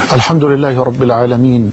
الحمد لله رب العالمين،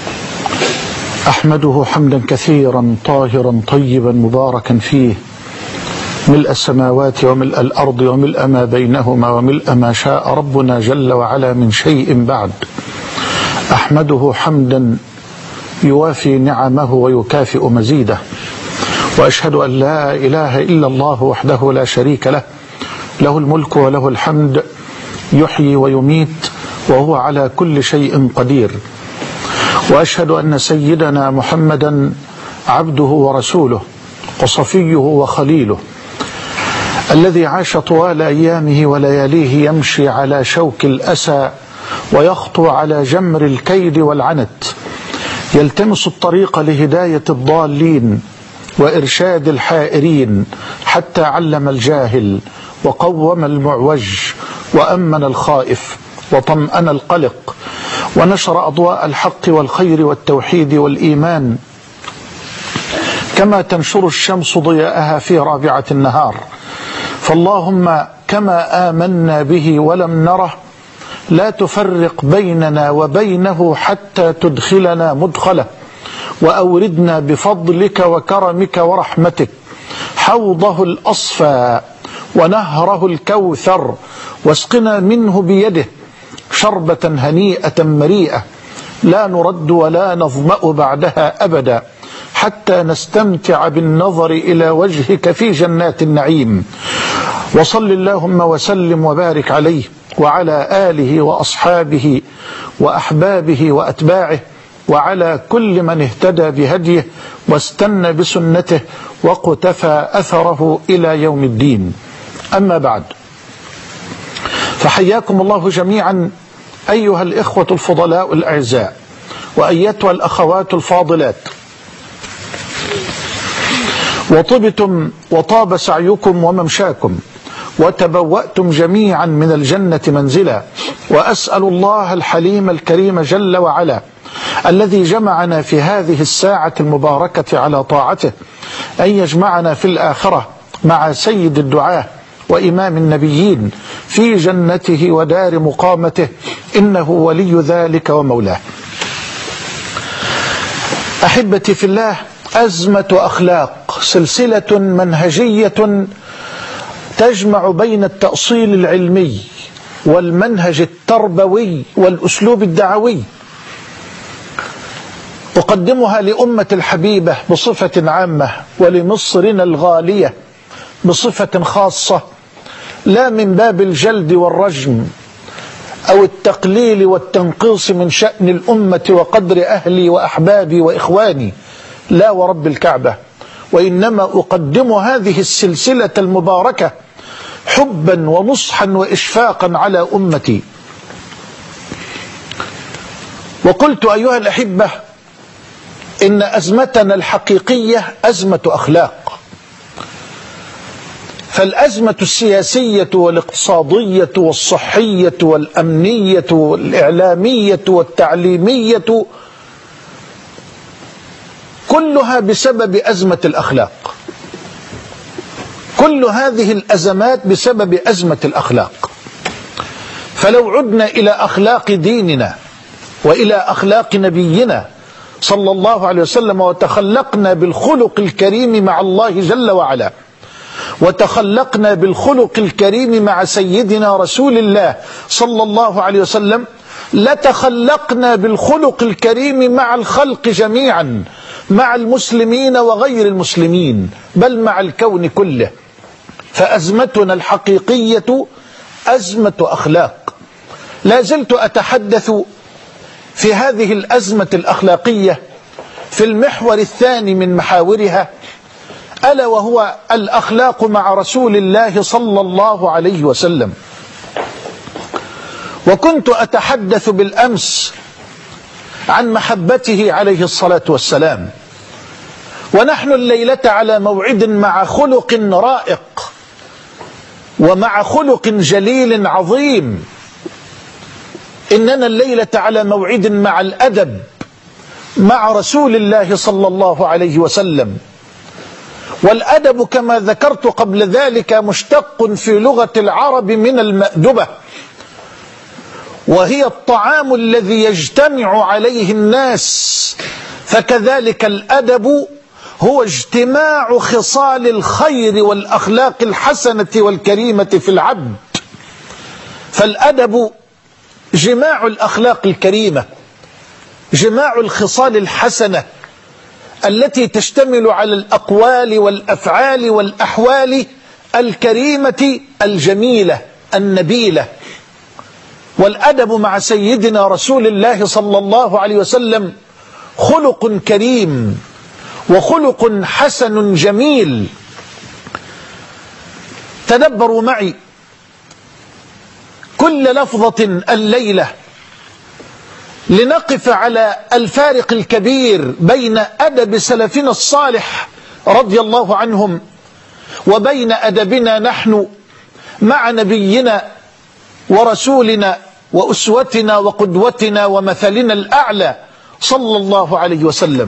أحمده حمدا كثيرا طاهرا طيبا مباركا فيه، ملء السماوات وملء الأرض وملء ما بينهما وملء ما شاء ربنا جل وعلا من شيء بعد. أحمده حمدا يوافي نعمه ويكافئ مزيده، وأشهد أن لا إله إلا الله وحده لا شريك له، له الملك وله الحمد، يحيي ويميت وهو على كل شيء قدير. وأشهد أن سيدنا محمدا عبده ورسوله وصفيه وخليله، الذي عاش طوال أيامه ولياليه يمشي على شوك الأسى ويخطو على جمر الكيد والعنت، يلتمس الطريق لهداية الضالين وإرشاد الحائرين، حتى علم الجاهل وقوم المعوج وأمن الخائف وطمأن القلق، ونشر أضواء الحق والخير والتوحيد والإيمان كما تنشر الشمس ضياءها في رابعة النهار. فاللهم كما آمنا به ولم نره لا تفرق بيننا وبينه حتى تدخلنا مدخله، وأوردنا بفضلك وكرمك ورحمتك حوضه الأصفى ونهره الكوثر، واسقنا منه بيده شربة هنيئة مريئة لا نرد ولا نظمأ بعدها أبدا، حتى نستمتع بالنظر إلى وجهك في جنات النعيم. وصل اللهم وسلم وبارك عليه وعلى آله وأصحابه وأحبابه وأتباعه، وعلى كل من اهتدى بهديه واستنى بسنته وقتفى أثره إلى يوم الدين. أما بعد، فحياكم الله جميعا أيها الإخوة الفضلاء الأعزاء، وأيتها الأخوات الفاضلات، وطبتم وطاب سعيكم وممشاكم، وتبوأتم جميعا من الجنة منزلا. وأسأل الله الحليم الكريم جل وعلا الذي جمعنا في هذه الساعة المباركة على طاعته أن يجمعنا في الآخرة مع سيد الدعاة وإمام النبيين في جنته ودار مقامته، إنه ولي ذلك ومولاه. أحبتي في الله، أزمة أخلاق، سلسلة منهجية تجمع بين التأصيل العلمي والمنهج التربوي والأسلوب الدعوي، أقدمها لأمة الحبيبة بصفة عامة، ولمصرنا الغالية بصفة خاصة، لا من باب الجلد والرجم أو التقليل والتنقيص من شأن الأمة وقدر أهلي وأحبابي وإخواني، لا ورب الكعبة، وإنما أقدم هذه السلسلة المباركة حبا ونصحا وإشفاقا على أمتي. وقلت أيها الأحبة إن أزمتنا الحقيقية أزمة أخلاق، فالأزمة السياسية والاقتصادية والصحية والأمنية والإعلامية والتعليمية كلها بسبب أزمة الأخلاق، كل هذه الأزمات بسبب أزمة الأخلاق. فلو عدنا إلى أخلاق ديننا وإلى أخلاق نبينا صلى الله عليه وسلم، وتخلقنا بالخلق الكريم مع الله جل وعلا، وتخلقنا بالخلق الكريم مع سيدنا رسول الله صلى الله عليه وسلم، لتخلقنا بالخلق الكريم مع الخلق جميعا، مع المسلمين وغير المسلمين، بل مع الكون كله. فأزمتنا الحقيقية أزمة أخلاق. لا زلت أتحدث في هذه الأزمة الأخلاقية في المحور الثاني من محاورها، ألا وهو الأخلاق مع رسول الله صلى الله عليه وسلم. وكنت أتحدث بالأمس عن محبته عليه الصلاة والسلام، ونحن الليلة على موعد مع خلق رائق ومع خلق جليل عظيم. إننا الليلة على موعد مع الأدب مع رسول الله صلى الله عليه وسلم. والأدب كما ذكرت قبل ذلك مشتق في لغة العرب من المأدبة، وهي الطعام الذي يجتمع عليه الناس، فكذلك الأدب هو اجتماع خصال الخير والأخلاق الحسنة والكريمة في العبد. فالأدب جماع الأخلاق الكريمة، جماع الخصال الحسنة التي تشتمل على الأقوال والأفعال والأحوال الكريمة الجميلة النبيلة. والأدب مع سيدنا رسول الله صلى الله عليه وسلم خلق كريم وخلق حسن جميل. تدبروا معي كل لفظة الليلة لنقف على الفارق الكبير بين أدب سلفنا الصالح رضي الله عنهم وبين أدبنا نحن مع نبينا ورسولنا وأسوتنا وقدوتنا ومثلنا الأعلى صلى الله عليه وسلم.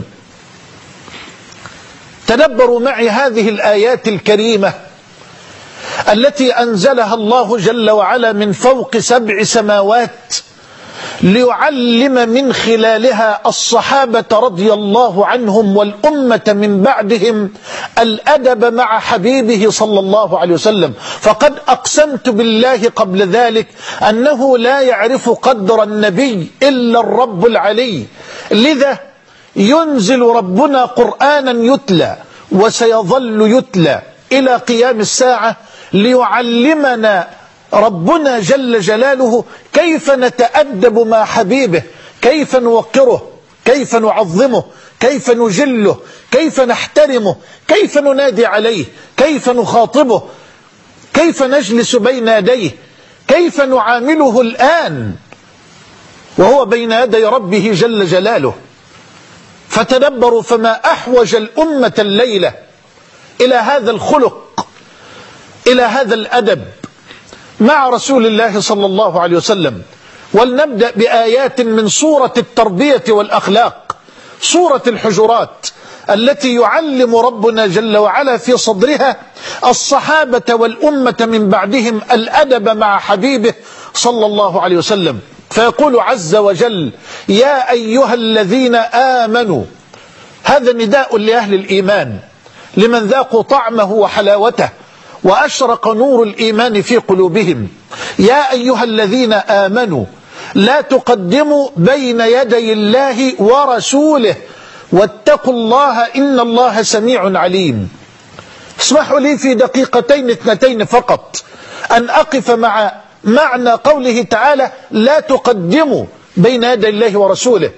تدبروا معي هذه الآيات الكريمة التي أنزلها الله جل وعلا من فوق 7 سماوات ليعلم من خلالها الصحابة رضي الله عنهم والأمة من بعدهم الأدب مع حبيبه صلى الله عليه وسلم. فقد أقسمت بالله قبل ذلك أنه لا يعرف قدر النبي إلا الرب العلي، لذا ينزل ربنا قرآنا يتلى وسيظل يتلى إلى قيام الساعة ليعلمنا ربنا جل جلاله كيف نتأدب مع حبيبه، كيف نوقره، كيف نعظمه، كيف نجله، كيف نحترمه، كيف ننادي عليه، كيف نخاطبه، كيف نجلس بين يديه، كيف نعامله الآن وهو بين يدي ربه جل جلاله. فتدبروا فما أحوج الأمة الليلة إلى هذا الخلق، إلى هذا الأدب مع رسول الله صلى الله عليه وسلم. ولنبدأ بآيات من سورة التربية والأخلاق، سورة الحجرات، التي يعلم ربنا جل وعلا في صدرها الصحابة والأمة من بعدهم الأدب مع حبيبه صلى الله عليه وسلم. فيقول عز وجل: يا أيها الذين آمنوا. هذا نداء لأهل الإيمان، لمن ذاقوا طعمه وحلاوته وأشرق نور الإيمان في قلوبهم. يا أيها الذين آمنوا لا تقدموا بين يدي الله ورسوله واتقوا الله إن الله سميع عليم. اسمحوا لي في 2 دقيقتين فقط أن أقف مع معنى قوله تعالى: لا تقدموا بين يدي الله ورسوله،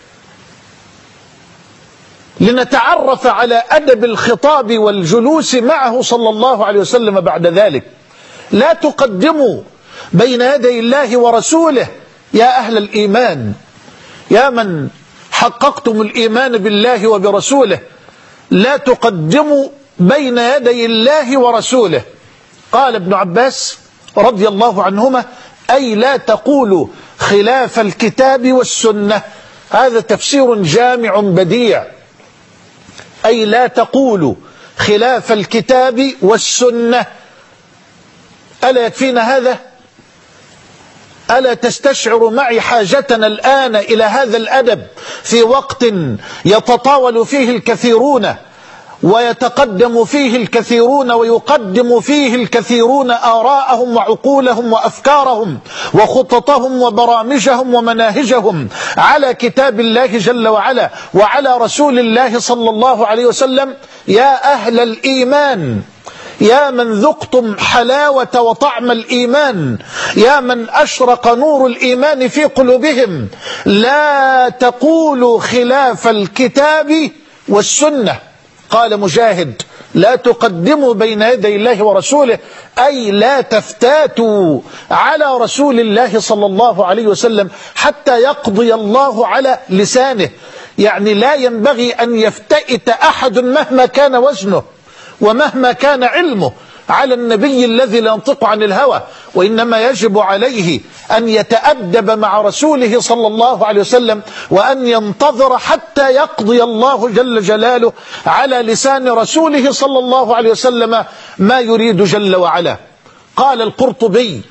لنتعرف على أدب الخطاب والجلوس معه صلى الله عليه وسلم بعد ذلك. لا تقدموا بين يدي الله ورسوله يا أهل الإيمان، يا من حققتم الإيمان بالله وبرسوله، لا تقدموا بين يدي الله ورسوله. قال ابن عباس رضي الله عنهما: أي لا تقولوا خلاف الكتاب والسنة. هذا تفسير جامع بديع، أي لا تقولوا خلاف الكتاب والسنة. ألا يكفينا هذا؟ ألا تستشعر معي حاجتنا الآن إلى هذا الأدب في وقت يتطاول فيه الكثيرون ويتقدم فيه الكثيرون ويقدم فيه الكثيرون آراءهم وعقولهم وأفكارهم وخططهم وبرامجهم ومناهجهم على كتاب الله جل وعلا وعلى رسول الله صلى الله عليه وسلم؟ يا أهل الإيمان، يا من ذقتم حلاوة وطعم الإيمان، يا من أشرق نور الإيمان في قلوبهم، لا تقولوا خلاف الكتاب والسنة. قال مجاهد: لا تقدموا بين يدي الله ورسوله، أي لا تفتاتوا على رسول الله صلى الله عليه وسلم حتى يقضي الله على لسانه. يعني لا ينبغي أن يفتئت أحد مهما كان وزنه ومهما كان علمه على النبي الذي لا ينطق عن الهوى، وإنما يجب عليه أن يتأدب مع رسوله صلى الله عليه وسلم وأن ينتظر حتى يقضي الله جل جلاله على لسان رسوله صلى الله عليه وسلم ما يريد جل وعلا. قال القرطبي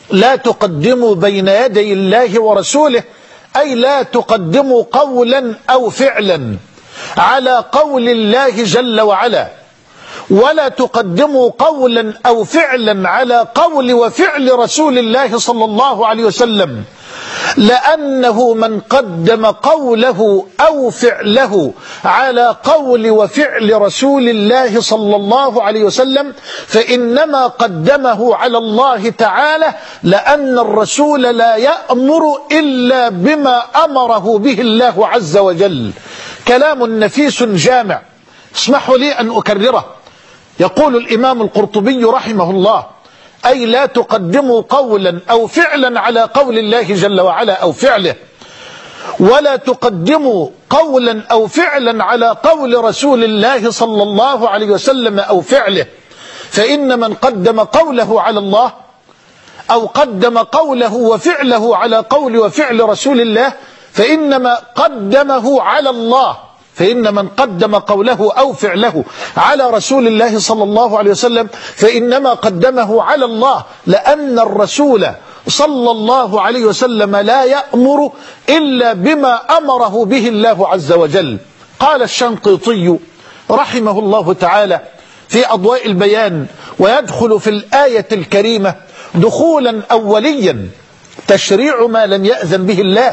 لا تقدموا بين يدي الله ورسوله، أي لا تقدموا قولا أو فعلا على قول الله جل وعلا، ولا تقدموا قولا أو فعلا على قول وفعل رسول الله صلى الله عليه وسلم، لأنه من قدم قوله أو فعله على قول وفعل رسول الله صلى الله عليه وسلم فإنما قدمه على الله تعالى، لأن الرسول لا يأمر إلا بما أمره به الله عز وجل. كلام نفيس جامع، اسمحوا لي أن أكرره. يقول الإمام القرطبي رحمه الله: أي لا تقدموا قولا أو فعلا على قول الله جل وعلا أو فعله، ولا تقدموا قولا أو فعلا على قول رسول الله صلى الله عليه وسلم أو فعله، فإن من قدم قوله على الله أو قدم قوله وفعله على قول وفعل رسول الله فإنما قدمه على الله، فإن من قدم قوله أو فعله على رسول الله صلى الله عليه وسلم فإنما قدمه على الله، لأن الرسول صلى الله عليه وسلم لا يأمر إلا بما أمره به الله عز وجل. قال الشنقيطي رحمه الله تعالى في أضواء البيان: ويدخل في الآية الكريمة دخولا أوليا تشريع ما لم يأذن به الله،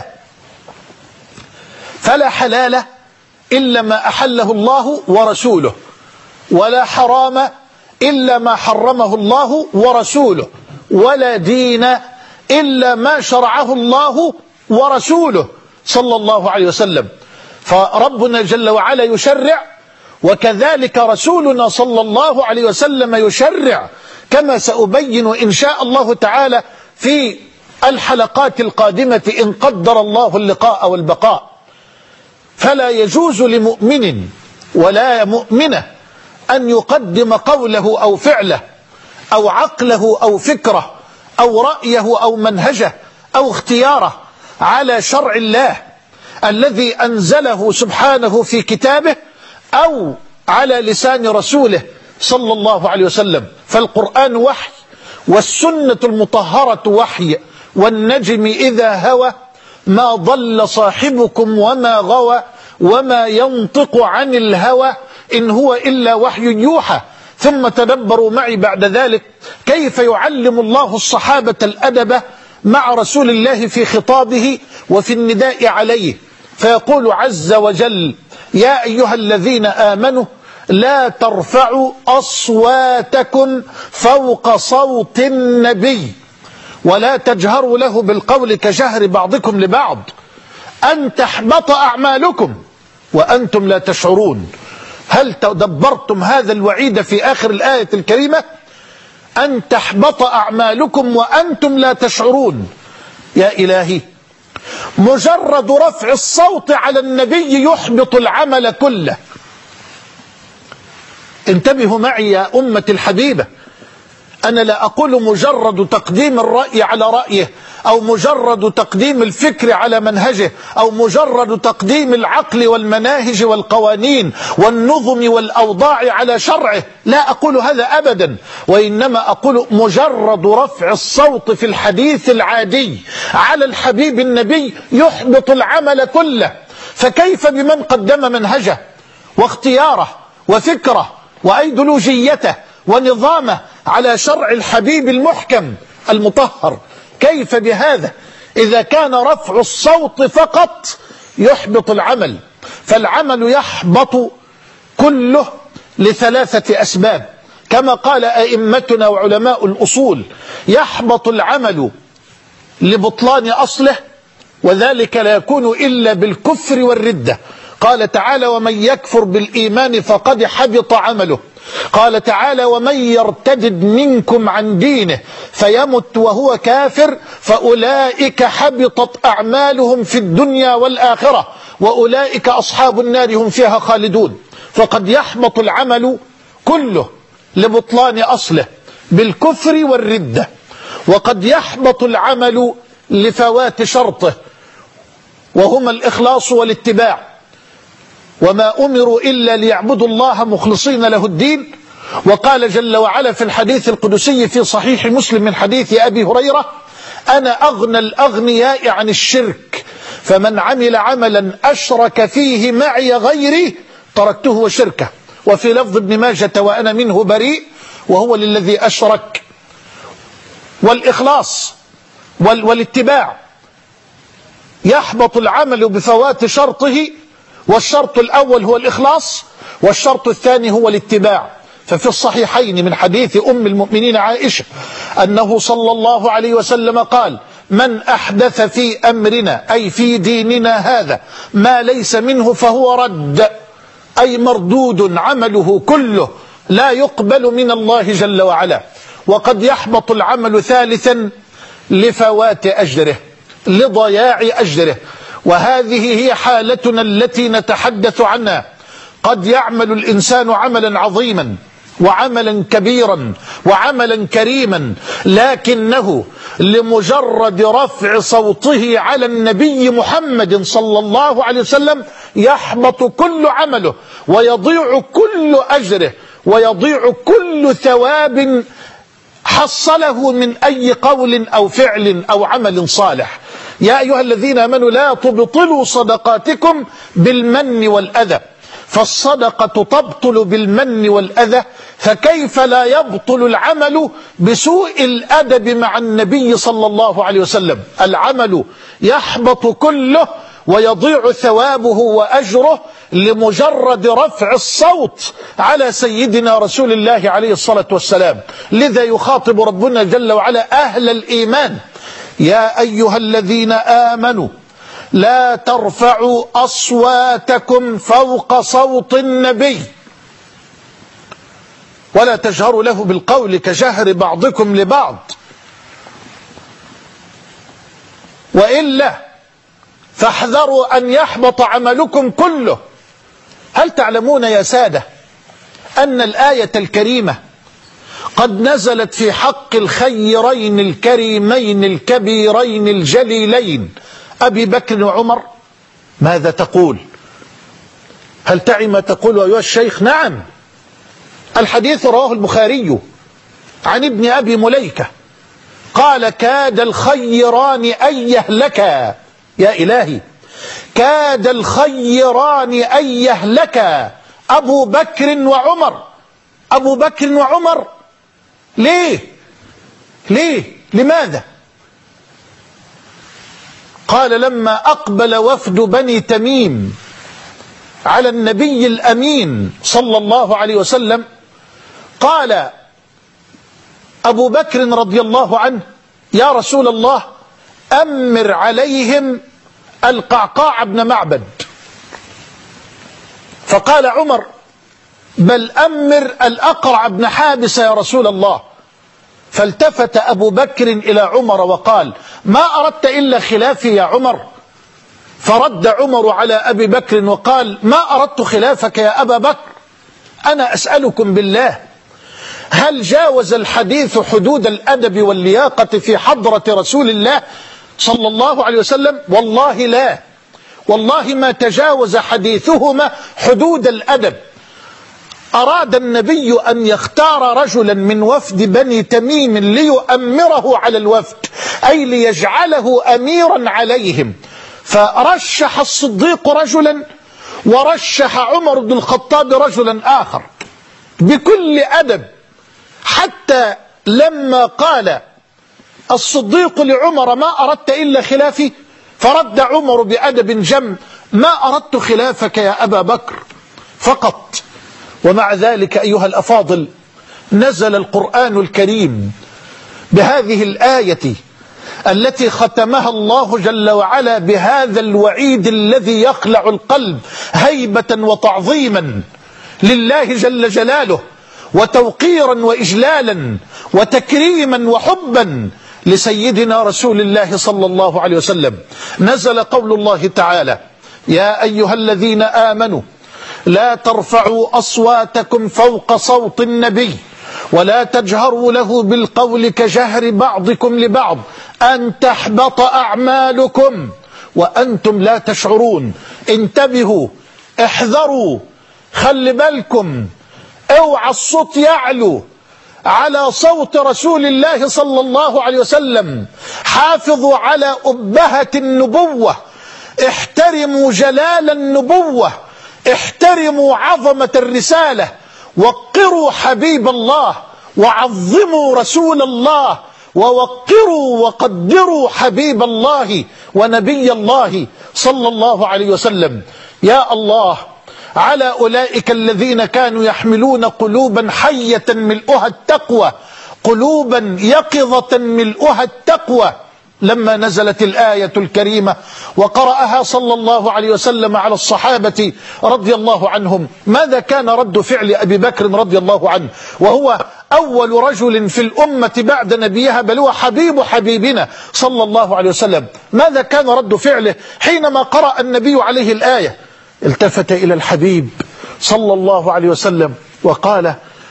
فلا حلال إلا ما أحله الله ورسوله، ولا حرام إلا ما حرمه الله ورسوله، ولا دين إلا ما شرعه الله ورسوله صلى الله عليه وسلم. فربنا جل وعلا يشرع، وكذلك رسولنا صلى الله عليه وسلم يشرع، كما سأبين إن شاء الله تعالى في الحلقات القادمة إن قدر الله اللقاء والبقاء. فلا يجوز لمؤمن ولا مؤمنة أن يقدم قوله أو فعله أو عقله أو فكره أو رأيه أو منهجه أو اختياره على شرع الله الذي أنزله سبحانه في كتابه أو على لسان رسوله صلى الله عليه وسلم. فالقرآن وحي، والسنة المطهرة وحي، والنجم إذا هوى ما ضل صاحبكم وما غوى وما ينطق عن الهوى إن هو إلا وحي يوحى. ثم تدبروا معي بعد ذلك كيف يعلم الله الصحابة الأدب مع رسول الله في خطابه وفي النداء عليه، فيقول عز وجل: يا أيها الذين آمنوا لا ترفعوا أصواتكم فوق صوت النبي ولا تجهروا له بالقول كجهر بعضكم لبعض أن تحبط أعمالكم وأنتم لا تشعرون. هل تدبرتم هذا الوعيد في آخر الآية الكريمة؟ أن تحبط أعمالكم وأنتم لا تشعرون. يا إلهي، مجرد رفع الصوت على النبي يحبط العمل كله. انتبهوا معي يا أمة الحبيبة، أنا لا أقول مجرد تقديم الرأي على رأيه، أو مجرد تقديم الفكر على منهجه، أو مجرد تقديم العقل والمناهج والقوانين والنظم والأوضاع على شرعه، لا أقول هذا أبدا، وإنما أقول مجرد رفع الصوت في الحديث العادي على الحبيب النبي يحبط العمل كله. فكيف بمن قدم منهجه واختياره وفكره وأيديولوجيته ونظامه على شرع الحبيب المحكم المطهر؟ كيف بهذا إذا كان رفع الصوت فقط يحبط العمل؟ فالعمل يحبط كله لثلاثة أسباب كما قال أئمتنا وعلماء الأصول: يحبط العمل لبطلان أصله، وذلك لا يكون إلا بالكفر والردة. قال تعالى: ومن يكفر بالإيمان فقد حبط عمله. قال تعالى: ومن يرتد منكم عن دينه فيمت وهو كافر فأولئك حبطت أعمالهم في الدنيا والآخرة وأولئك أصحاب النار هم فيها خالدون. فقد يحبط العمل كله لبطلان أصله بالكفر والردة، وقد يحبط العمل لفوات شرطه وهما الإخلاص والاتباع، وما أمروا إلا ليعبدوا الله مخلصين له الدين. وقال جل وعلا في الحديث القدسي في صحيح مسلم من حديث أبي هريرة: أنا أغنى الأغنياء عن الشرك، فمن عمل عملا أشرك فيه معي غيري تركته وشركه. وفي لفظ ابن ماجة وأنا منه بريء، وهو للذي أشرك. والإخلاص والاتباع يحبط العمل بفوات شرطه، والشرط الأول هو الإخلاص، والشرط الثاني هو الاتباع. ففي الصحيحين من حديث أم المؤمنين عائشة أنه صلى الله عليه وسلم قال: من أحدث في أمرنا أي في ديننا هذا ما ليس منه فهو رد، أي مردود عمله كله، لا يقبل من الله جل وعلا. وقد يحبط العمل ثالثا لفوات أجره، لضياع أجره، وهذه هي حالتنا التي نتحدث عنها. قد يعمل الإنسان عملا عظيما وعملا كبيرا وعملا كريما، لكنه لمجرد رفع صوته على النبي محمد صلى الله عليه وسلم يحبط كل عمله، ويضيع كل أجره، ويضيع كل ثواب حصله من أي قول أو فعل أو عمل صالح. يا أيها الذين آمنوا لا تبطلوا صدقاتكم بالمن والأذى، فالصدقة تبطل بالمن والأذى، فكيف لا يبطل العمل بسوء الأدب مع النبي صلى الله عليه وسلم؟ العمل يحبط كله ويضيع ثوابه وأجره لمجرد رفع الصوت على سيدنا رسول الله عليه الصلاة والسلام. لذا يخاطب ربنا جل وعلا أهل الإيمان: يا أيها الذين آمنوا لا ترفعوا أصواتكم فوق صوت النبي ولا تجهروا له بالقول كجهر بعضكم لبعض، وإلا فاحذروا أن يحبط عملكم كله. هل تعلمون يا سادة أن الآية الكريمة قد نزلت في حق الخيرين الكريمين الكبيرين الجليلين أبي بكر وعمر؟ ماذا تقول؟ هل تعي ما تقول أيها الشيخ؟ نعم، الحديث رواه البخاري عن ابن أبي مليكة قال: كاد الخيران أن يهلكا. يا إلهي، كاد الخيران أن يهلكا أبو بكر وعمر. أبو بكر وعمر ليه؟ لماذا؟ قال: لما أقبل وفد بني تميم على النبي الأمين صلى الله عليه وسلم، قال أبو بكر رضي الله عنه: يا رسول الله، أمر عليهم القعقاع بن معبد. فقال عمر: بل أمر الأقرع بن حابس يا رسول الله. فالتفت أبو بكر إلى عمر وقال: ما أردت إلا خلافي يا عمر؟ فرد عمر على أبي بكر وقال: ما أردت خلافك يا أبا بكر، أنا أسألكم بالله، هل جاوز الحديث حدود الأدب واللياقة في حضرة رسول الله صلى الله عليه وسلم؟ والله لا، والله ما تجاوز حديثهما حدود الأدب. أراد النبي أن يختار رجلا من وفد بني تميم ليؤمره على الوفد، أي ليجعله أميرا عليهم، فرشح الصديق رجلا ورشح عمر بن الخطاب رجلا آخر بكل أدب، حتى لما قال الصديق لعمر: ما أردت إلا خلافي؟ فرد عمر بأدب جم: ما أردت خلافك يا أبا بكر فقط. ومع ذلك أيها الأفاضل، نزل القرآن الكريم بهذه الآية التي ختمها الله جل وعلا بهذا الوعيد الذي يخلع القلب هيبة وتعظيما لله جل جلاله، وتوقيرا وإجلالا وتكريما وحبا لسيدنا رسول الله صلى الله عليه وسلم. نزل قول الله تعالى: يا أيها الذين آمنوا لا ترفعوا أصواتكم فوق صوت النبي ولا تجهروا له بالقول كجهر بعضكم لبعض أن تحبط أعمالكم وأنتم لا تشعرون. انتبهوا، احذروا، خلي بالكم، اوعى الصوت يعلو على صوت رسول الله صلى الله عليه وسلم، حافظوا على أبهة النبوة، احترموا جلال النبوة، احترموا عظمة الرسالة، وقروا حبيب الله، وعظموا رسول الله، ووقروا وقدروا حبيب الله ونبي الله صلى الله عليه وسلم. يا الله على أولئك الذين كانوا يحملون قلوبا حية ملؤها التقوى، قلوبا يقظة ملؤها التقوى، لما نزلت الآية الكريمة وقرأها صلى الله عليه وسلم على الصحابة رضي الله عنهم، ماذا كان رد فعل أبي بكر رضي الله عنه، وهو أول رجل في الأمة بعد نبيها، بل هو حبيب حبيبنا صلى الله عليه وسلم؟ ماذا كان رد فعله حينما قرأ النبي عليه الآية؟ التفت إلى الحبيب صلى الله عليه وسلم وقال: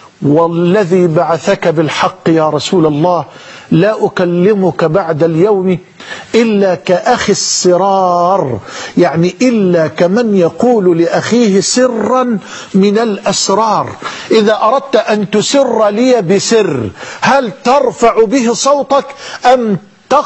والذي بعثك بالحق يا رسول الله، لا أكلمك بعد اليوم إلا كأخي السرار، يعني إلا كمن يقول لأخيه سرا من الأسرار. إذا أردت أن تسر لي بسر، هل ترفع به صوتك أم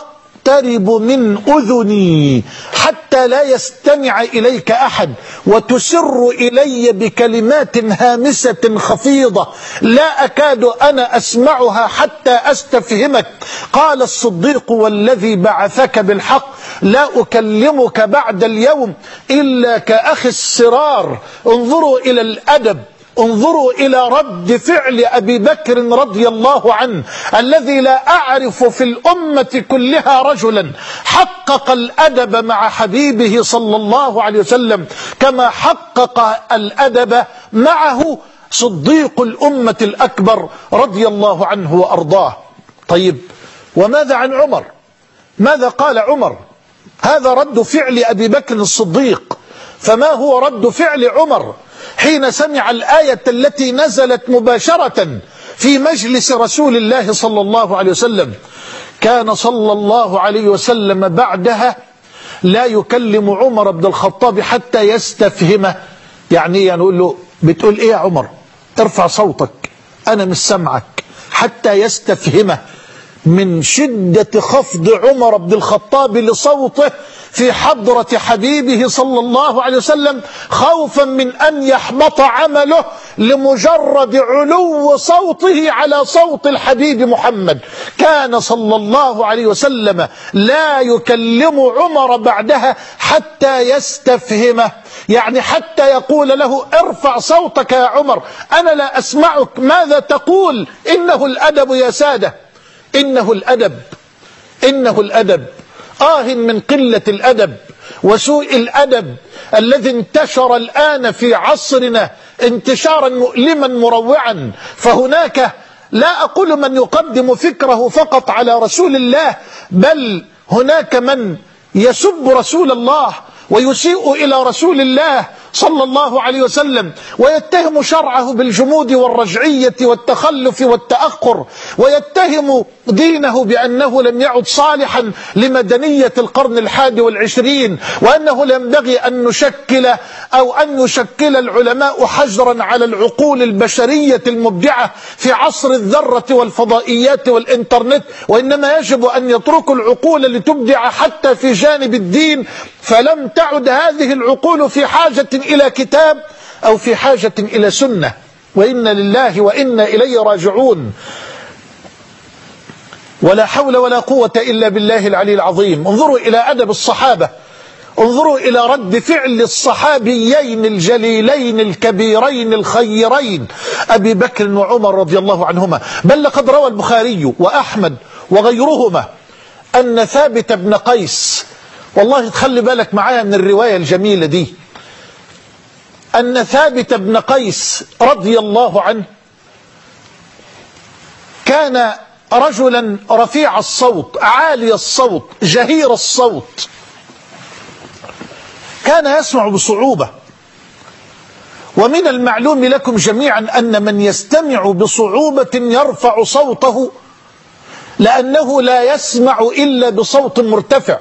تقترب من أذني حتى لا يستمع إليك أحد، وتسر إلي بكلمات هامسة خفيضة لا أكاد أنا أسمعها حتى أستفهمك؟ قال الصديق: والذي بعثك بالحق لا أكلمك بعد اليوم إلا كأخي السرار. انظروا إلى الأدب، انظروا إلى رد فعل أبي بكر رضي الله عنه، الذي لا أعرف في الأمة كلها رجلا حقق الأدب مع حبيبه صلى الله عليه وسلم كما حقق الأدب معه صديق الأمة الأكبر رضي الله عنه وأرضاه. طيب، وماذا عن عمر؟ ماذا قال عمر؟ هذا رد فعل أبي بكر الصديق، فما هو رد فعل عمر حين سمع الآية التي نزلت مباشرة في مجلس رسول الله صلى الله عليه وسلم؟ كان صلى الله عليه وسلم بعدها لا يكلم عمر بن الخطاب حتى يستفهمه. يعني يقول له: بتقول إيه يا عمر؟ ارفع صوتك، أنا مش سمعك، حتى يستفهمه. من شدة خفض عمر بن الخطاب لصوته في حضرة حبيبه صلى الله عليه وسلم، خوفا من أن يحبط عمله لمجرد علو صوته على صوت الحبيب محمد، كان صلى الله عليه وسلم لا يكلم عمر بعدها حتى يستفهمه، يعني حتى يقول له: ارفع صوتك يا عمر، أنا لا أسمعك، ماذا تقول؟ إنه الأدب يا سادة، إنه الأدب، إنه الأدب. من قلة الأدب وسوء الأدب الذي انتشر الآن في عصرنا انتشارا مؤلما مروعا. فهناك، لا أقول من يقدم فكره فقط على رسول الله، بل هناك من يسب رسول الله ويسيء إلى رسول الله صلى الله عليه وسلم، ويتهم شرعه بالجمود والرجعية والتخلف والتأخر، ويتهم دينه بأنه لم يعد صالحا لمدنية القرن 21، وأنه لا ينبغي أن نشكل أو أن يشكل العلماء حجرا على العقول البشرية المبدعة في عصر الذرة والفضائيات والإنترنت، وإنما يجب أن يتركوا العقول لتبدع حتى في جانب الدين. فلم تعد هذه العقول في حاجة إلى كتاب أو في حاجة إلى سنة، وإنا لله وإنا إليه راجعون. ولا حول ولا قوة إلا بالله العلي العظيم. انظروا إلى أدب الصحابة، انظروا إلى رد فعل الصحابيين الجليلين الكبيرين الخيرين أبي بكر وعمر رضي الله عنهما. بل لقد روى البخاري وأحمد وغيرهما أن ثابت بن قيس، والله تخلي بالك معايا من الرواية الجميلة دي، أن ثابت بن قيس رضي الله عنه كان رجلا رفيع الصوت عالي الصوت جهير الصوت، كان يسمع بصعوبة. ومن المعلوم لكم جميعا أن من يستمع بصعوبة يرفع صوته لأنه لا يسمع إلا بصوت مرتفع.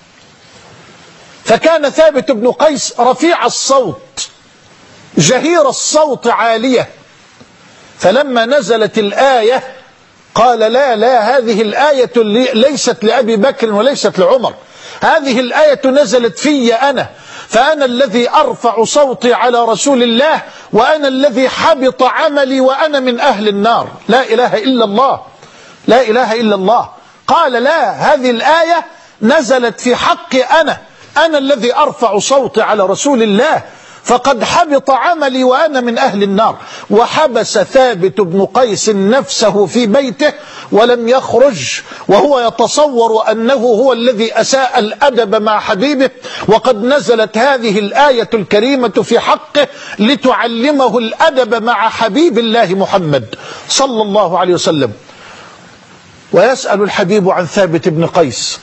فكان ثابت بن قيس رفيع الصوت جهير الصوت عالية، فلما نزلت الآية قال لا هذه الآية ليست لأبي بكر وليست لعمر، هذه الآية نزلت في أنا، فأنا الذي أرفع صوتي على رسول الله، وأنا الذي حبط عملي، وأنا من أهل النار. لا إله إلا الله، لا إله إلا الله. قال لا، هذه الآية نزلت في حقي أنا الذي أرفع صوتي على رسول الله، فقد حبط عملي وأنا من أهل النار. وحبس ثابت بن قيس نفسه في بيته ولم يخرج، وهو يتصور أنه هو الذي أساء الأدب مع حبيبه، وقد نزلت هذه الآية الكريمة في حقه لتعلمه الأدب مع حبيب الله محمد صلى الله عليه وسلم. ويسأل الحبيب عن ثابت بن قيس،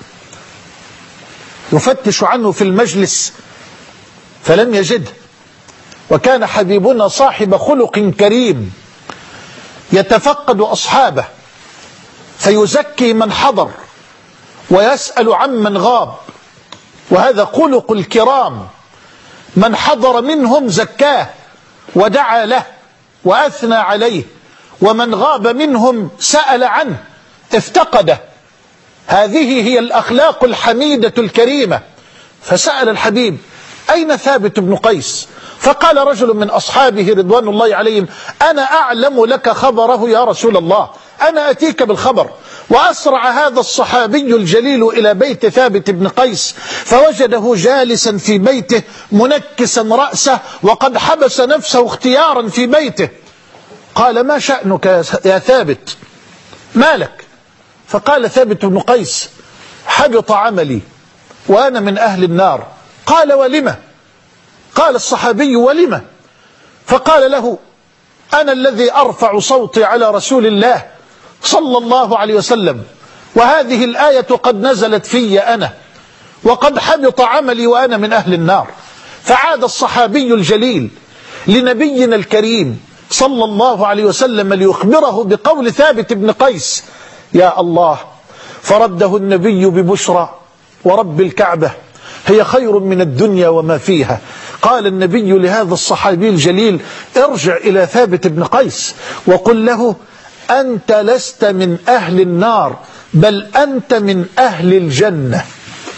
يفتش عنه في المجلس فلم يجده، وكان حبيبنا صاحب خلق كريم يتفقد أصحابه فيزكي من حضر ويسأل عمن غاب، وهذا خلق الكرام. من حضر منهم زكاه ودعا له وأثنى عليه، ومن غاب منهم سأل عنه افتقده. هذه هي الأخلاق الحميدة الكريمة. فسأل الحبيب أين ثابت بن قيس؟ فقال رجل من أصحابه رضوان الله عليهم أنا أعلم لك خبره يا رسول الله، أنا أتيك بالخبر. وأسرع هذا الصحابي الجليل إلى بيت ثابت بن قيس، فوجده جالسا في بيته منكسا رأسه، وقد حبس نفسه اختيارا في بيته. قال ما شأنك يا ثابت، ما لك؟ فقال ثابت بن قيس حبط عملي وأنا من أهل النار. قال ولم؟ قال الصحابي ولم؟ فقال له أنا الذي أرفع صوتي على رسول الله صلى الله عليه وسلم، وهذه الآية قد نزلت في أنا، وقد حبط عملي وأنا من أهل النار. فعاد الصحابي الجليل لنبينا الكريم صلى الله عليه وسلم ليخبره بقول ثابت بن قيس. يا الله، فرده النبي ببشرى ورب الكعبة هي خير من الدنيا وما فيها. قال النبي لهذا الصحابي الجليل ارجع إلى ثابت بن قيس وقل له أنت لست من أهل النار، بل أنت من أهل الجنة.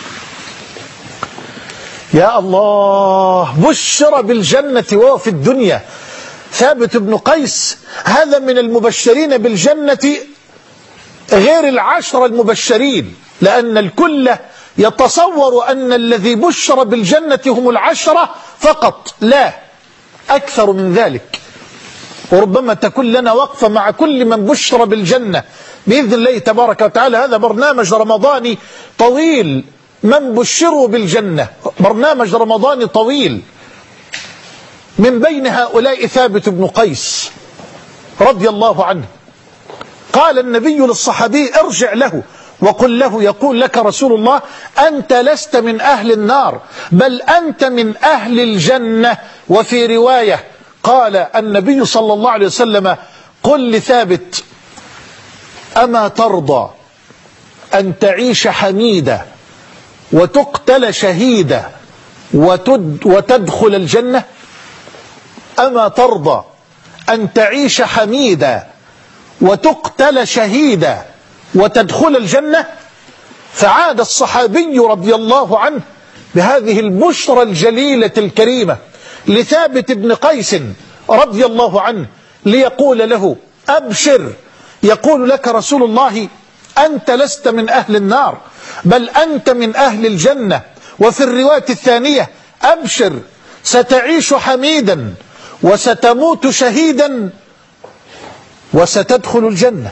يا الله، بشر بالجنة وهو في الدنيا. ثابت بن قيس هذا من المبشرين بالجنة غير العشر المبشرين، لأن الكل يتصور أن الذي بشر بالجنة هم العشرة فقط، لا، أكثر من ذلك. وربما تكون لنا وقفة مع كل من بشر بالجنة بإذن الله تبارك وتعالى. هذا برنامج رمضاني طويل، من بشروا بالجنة، برنامج رمضاني طويل. من بين هؤلاء ثابت بن قيس رضي الله عنه. قال النبي للصحابي ارجع له وقل له يقول لك رسول الله أنت لست من أهل النار، بل أنت من أهل الجنة. وفي رواية قال النبي صلى الله عليه وسلم قل لثابت أما ترضى أن تعيش حميدا وتقتل شهيدا وتدخل الجنة؟ أما ترضى أن تعيش حميدا وتقتل شهيدا وتدخل الجنة؟ فعاد الصحابي رضي الله عنه بهذه البشرى الجليلة الكريمة لثابت بن قيس رضي الله عنه ليقول له أبشر، يقول لك رسول الله أنت لست من أهل النار، بل أنت من أهل الجنة. وفي الرواية الثانية أبشر ستعيش حميدا وستموت شهيدا وستدخل الجنة.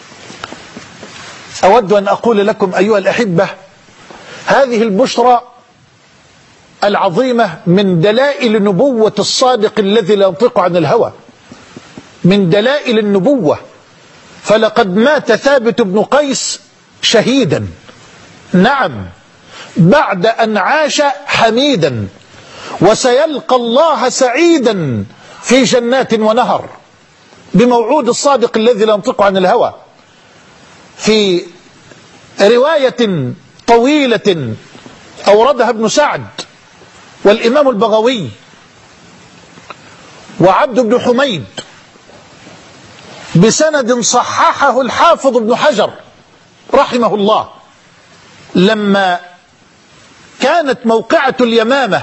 أود أن أقول لكم أيها الأحبة هذه البشرى العظيمة من دلائل نبوة الصادق الذي لا ينطق عن الهوى، من دلائل النبوة. فلقد مات ثابت بن قيس شهيدا، نعم، بعد أن عاش حميدا، وسيلقى الله سعيدا في جنات ونهر بموعود الصادق الذي لا ينطق عن الهوى. في رواية طويلة أوردها ابن سعد والإمام البغوي وعبد بن حميد بسند صححه الحافظ ابن حجر رحمه الله لما كانت موقعة اليمامة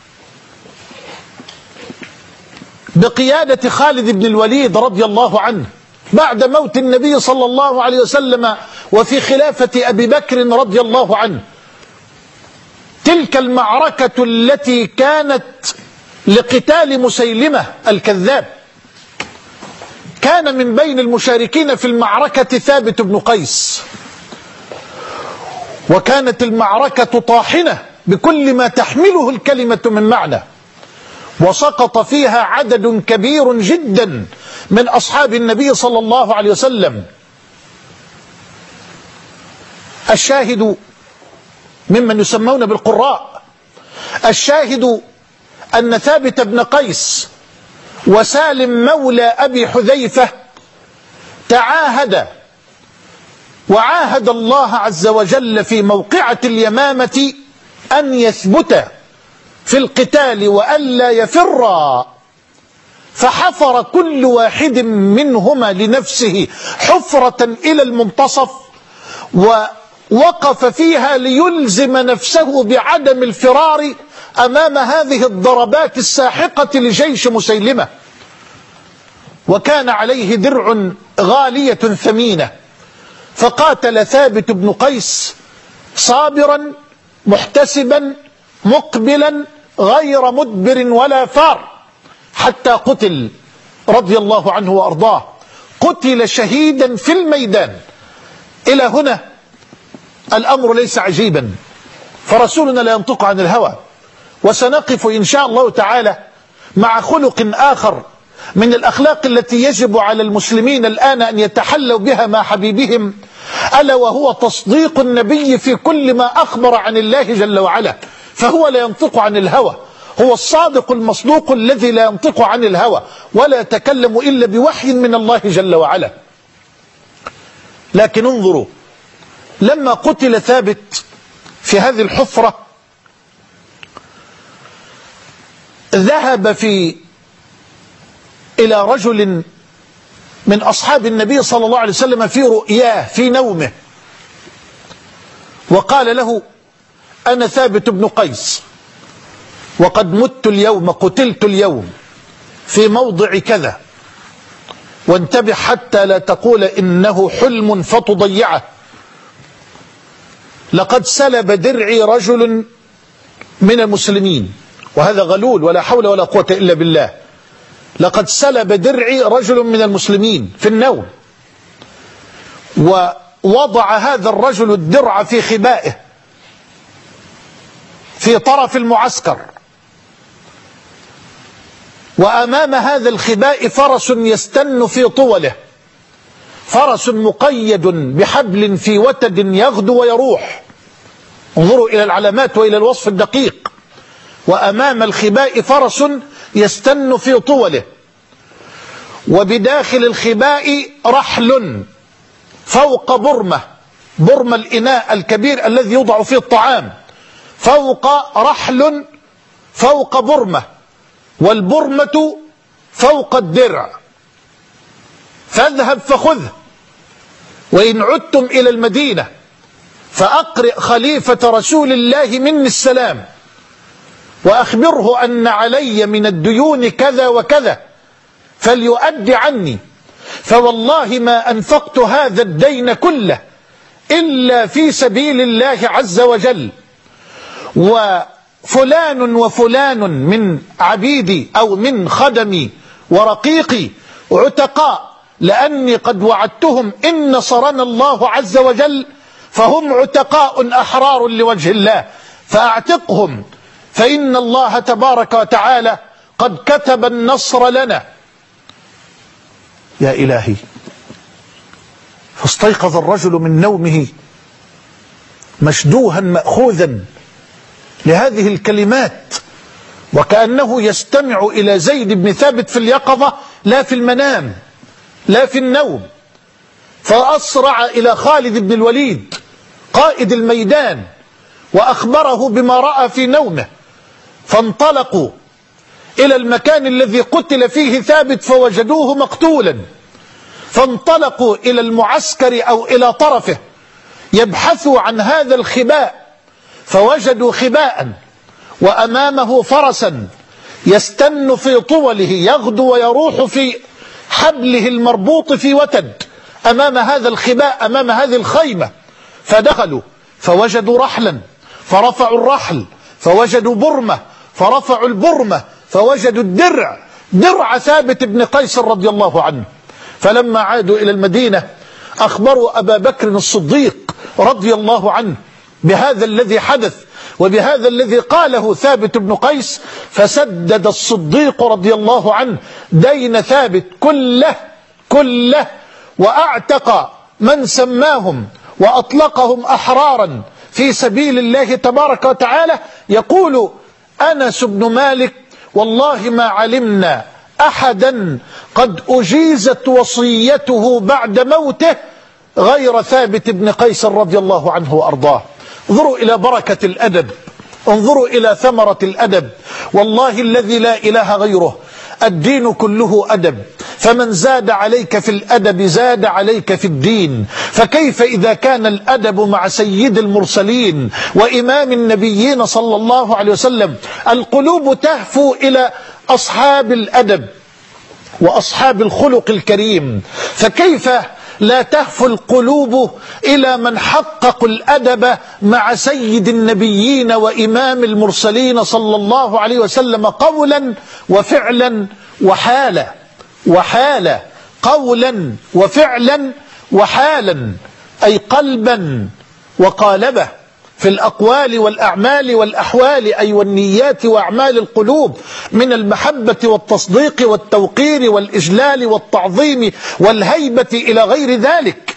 بقيادة خالد بن الوليد رضي الله عنه بعد موت النبي صلى الله عليه وسلم وفي خلافة أبي بكر رضي الله عنه. تلك المعركة التي كانت لقتال مسيلمة الكذاب، كان من بين المشاركين في المعركة ثابت بن قيس، وكانت المعركة طاحنة بكل ما تحمله الكلمة من معنى، وسقط فيها عدد كبير جدا من أصحاب النبي صلى الله عليه وسلم. الشاهد ممن يسمون بالقراء، الشاهد أن ثابت بن قيس وسالم مولى أبي حذيفة تعاهد وعاهد الله عز وجل في موقعة اليمامة أن يثبت في القتال وألا يفر، فحفر كل واحد منهما لنفسه حفرة إلى المنتصف ووقف فيها ليلزم نفسه بعدم الفرار أمام هذه الضربات الساحقة لجيش مسيلمة. وكان عليه درع غالية ثمينة، فقاتل ثابت بن قيس صابرا محتسبا مقبلا غير مدبر ولا فار حتى قتل رضي الله عنه وأرضاه، قتل شهيدا في الميدان. إلى هنا الأمر ليس عجيبا، فرسولنا لا ينطق عن الهوى. وسنقف إن شاء الله تعالى مع خلق آخر من الأخلاق التي يجب على المسلمين الآن أن يتحلوا بها مع حبيبهم، ألا وهو تصديق النبي في كل ما أخبر عن الله جل وعلا، فهو لا ينطق عن الهوى، هو الصادق المصدوق الذي لا ينطق عن الهوى ولا يتكلم إلا بوحي من الله جل وعلا. لكن انظروا، لما قتل ثابت في هذه الحفرة ذهب إلى رجل من أصحاب النبي صلى الله عليه وسلم في رؤياه في نومه، وقال له: أنا ثابت بن قيس، وقد مت اليوم، قتلت اليوم في موضع كذا، وانتبه حتى لا تقول إنه حلم فتضيعه. لقد سلب درعي رجل من المسلمين، وهذا غلول ولا حول ولا قوة إلا بالله. لقد سلب درعي رجل من المسلمين في النوم، ووضع هذا الرجل الدرع في خبائه في طرف المعسكر، وأمام هذا الخباء فرس يستن في طوله، فرس مقيد بحبل في وتد يغدو ويروح. انظروا إلى العلامات وإلى الوصف الدقيق. وأمام الخباء فرس يستن في طوله، وبداخل الخباء رحل فوق برمة الإناء الكبير الذي يوضع فيه الطعام، فوق رحل فوق برمة، والبرمة فوق الدرع، فاذهب فخذه، وإن عدتم إلى المدينة فأقرئ خليفة رسول الله مني السلام، وأخبره أن علي من الديون كذا وكذا فليؤد عني، فوالله ما أنفقت هذا الدين كله إلا في سبيل الله عز وجل، وفلان وفلان من عبيدي أو من خدمي ورقيقي عتقاء، لأني قد وعدتهم إن نصرنا الله عز وجل فهم عتقاء أحرار لوجه الله، فأعتقهم، فإن الله تبارك وتعالى قد كتب النصر لنا. يا إلهي! فاستيقظ الرجل من نومه مشدوها مأخوذا لهذه الكلمات، وكأنه يستمع إلى زيد بن ثابت في اليقظة لا في المنام لا في النوم. فأسرع إلى خالد بن الوليد قائد الميدان وأخبره بما رأى في نومه، فانطلقوا إلى المكان الذي قتل فيه ثابت فوجدوه مقتولا، فانطلقوا إلى المعسكر أو إلى طرفه يبحثوا عن هذا الخباء، فوجدوا خباء وأمامه فرسا يستن في طوله يغدو ويروح في حبله المربوط في وتد أمام هذا الخباء، أمام هذه الخيمة. فدخلوا فوجدوا رحلا فرفعوا الرحل، فوجدوا برمة فرفعوا البرمة، فوجدوا الدرع، درع ثابت بن قيس رضي الله عنه. فلما عادوا إلى المدينة أخبروا أبا بكر الصديق رضي الله عنه بهذا الذي حدث وبهذا الذي قاله ثابت بن قيس، فسدد الصديق رضي الله عنه دين ثابت كله وأعتق من سماهم وأطلقهم أحرارا في سبيل الله تبارك وتعالى. يقول أنس بن مالك: والله ما علمنا أحدا قد أجيزت وصيته بعد موته غير ثابت بن قيس رضي الله عنه وأرضاه. انظروا إلى بركة الأدب، انظروا إلى ثمرة الأدب. والله الذي لا إله غيره الدين كله أدب، فمن زاد عليك في الأدب زاد عليك في الدين. فكيف إذا كان الأدب مع سيد المرسلين وإمام النبيين صلى الله عليه وسلم؟ القلوب تهفو إلى أصحاب الأدب وأصحاب الخلق الكريم، فكيف لا تهفو القلوب إلى من حققوا الأدب مع سيد النبيين وإمام المرسلين صلى الله عليه وسلم قولا وفعلا وحالا قولا وفعلا وحالا، أي قلبا وقالبه في الأقوال والأعمال والأحوال، أي والنيات وأعمال القلوب من المحبة والتصديق والتوقير والإجلال والتعظيم والهيبة إلى غير ذلك.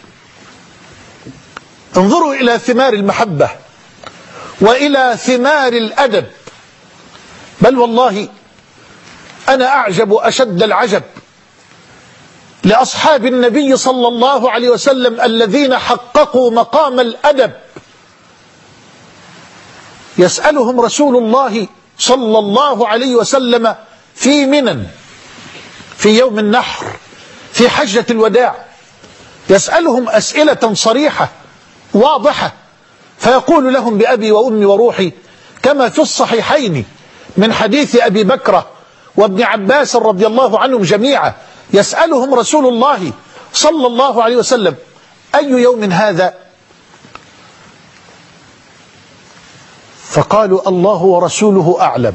انظروا إلى ثمار المحبة وإلى ثمار الأدب. بل والله أنا أعجب أشد العجب لأصحاب النبي صلى الله عليه وسلم الذين حققوا مقام الأدب. يسألهم رسول الله صلى الله عليه وسلم في منى في يوم النحر في حجة الوداع، يسألهم أسئلة صريحة واضحة، فيقول لهم بأبي وأمي وروحي كما في الصحيحين من حديث أبي بكرة وابن عباس رضي الله عنهم جميعا. يسألهم رسول الله صلى الله عليه وسلم: أي يوم هذا؟ فقالوا: الله ورسوله أعلم.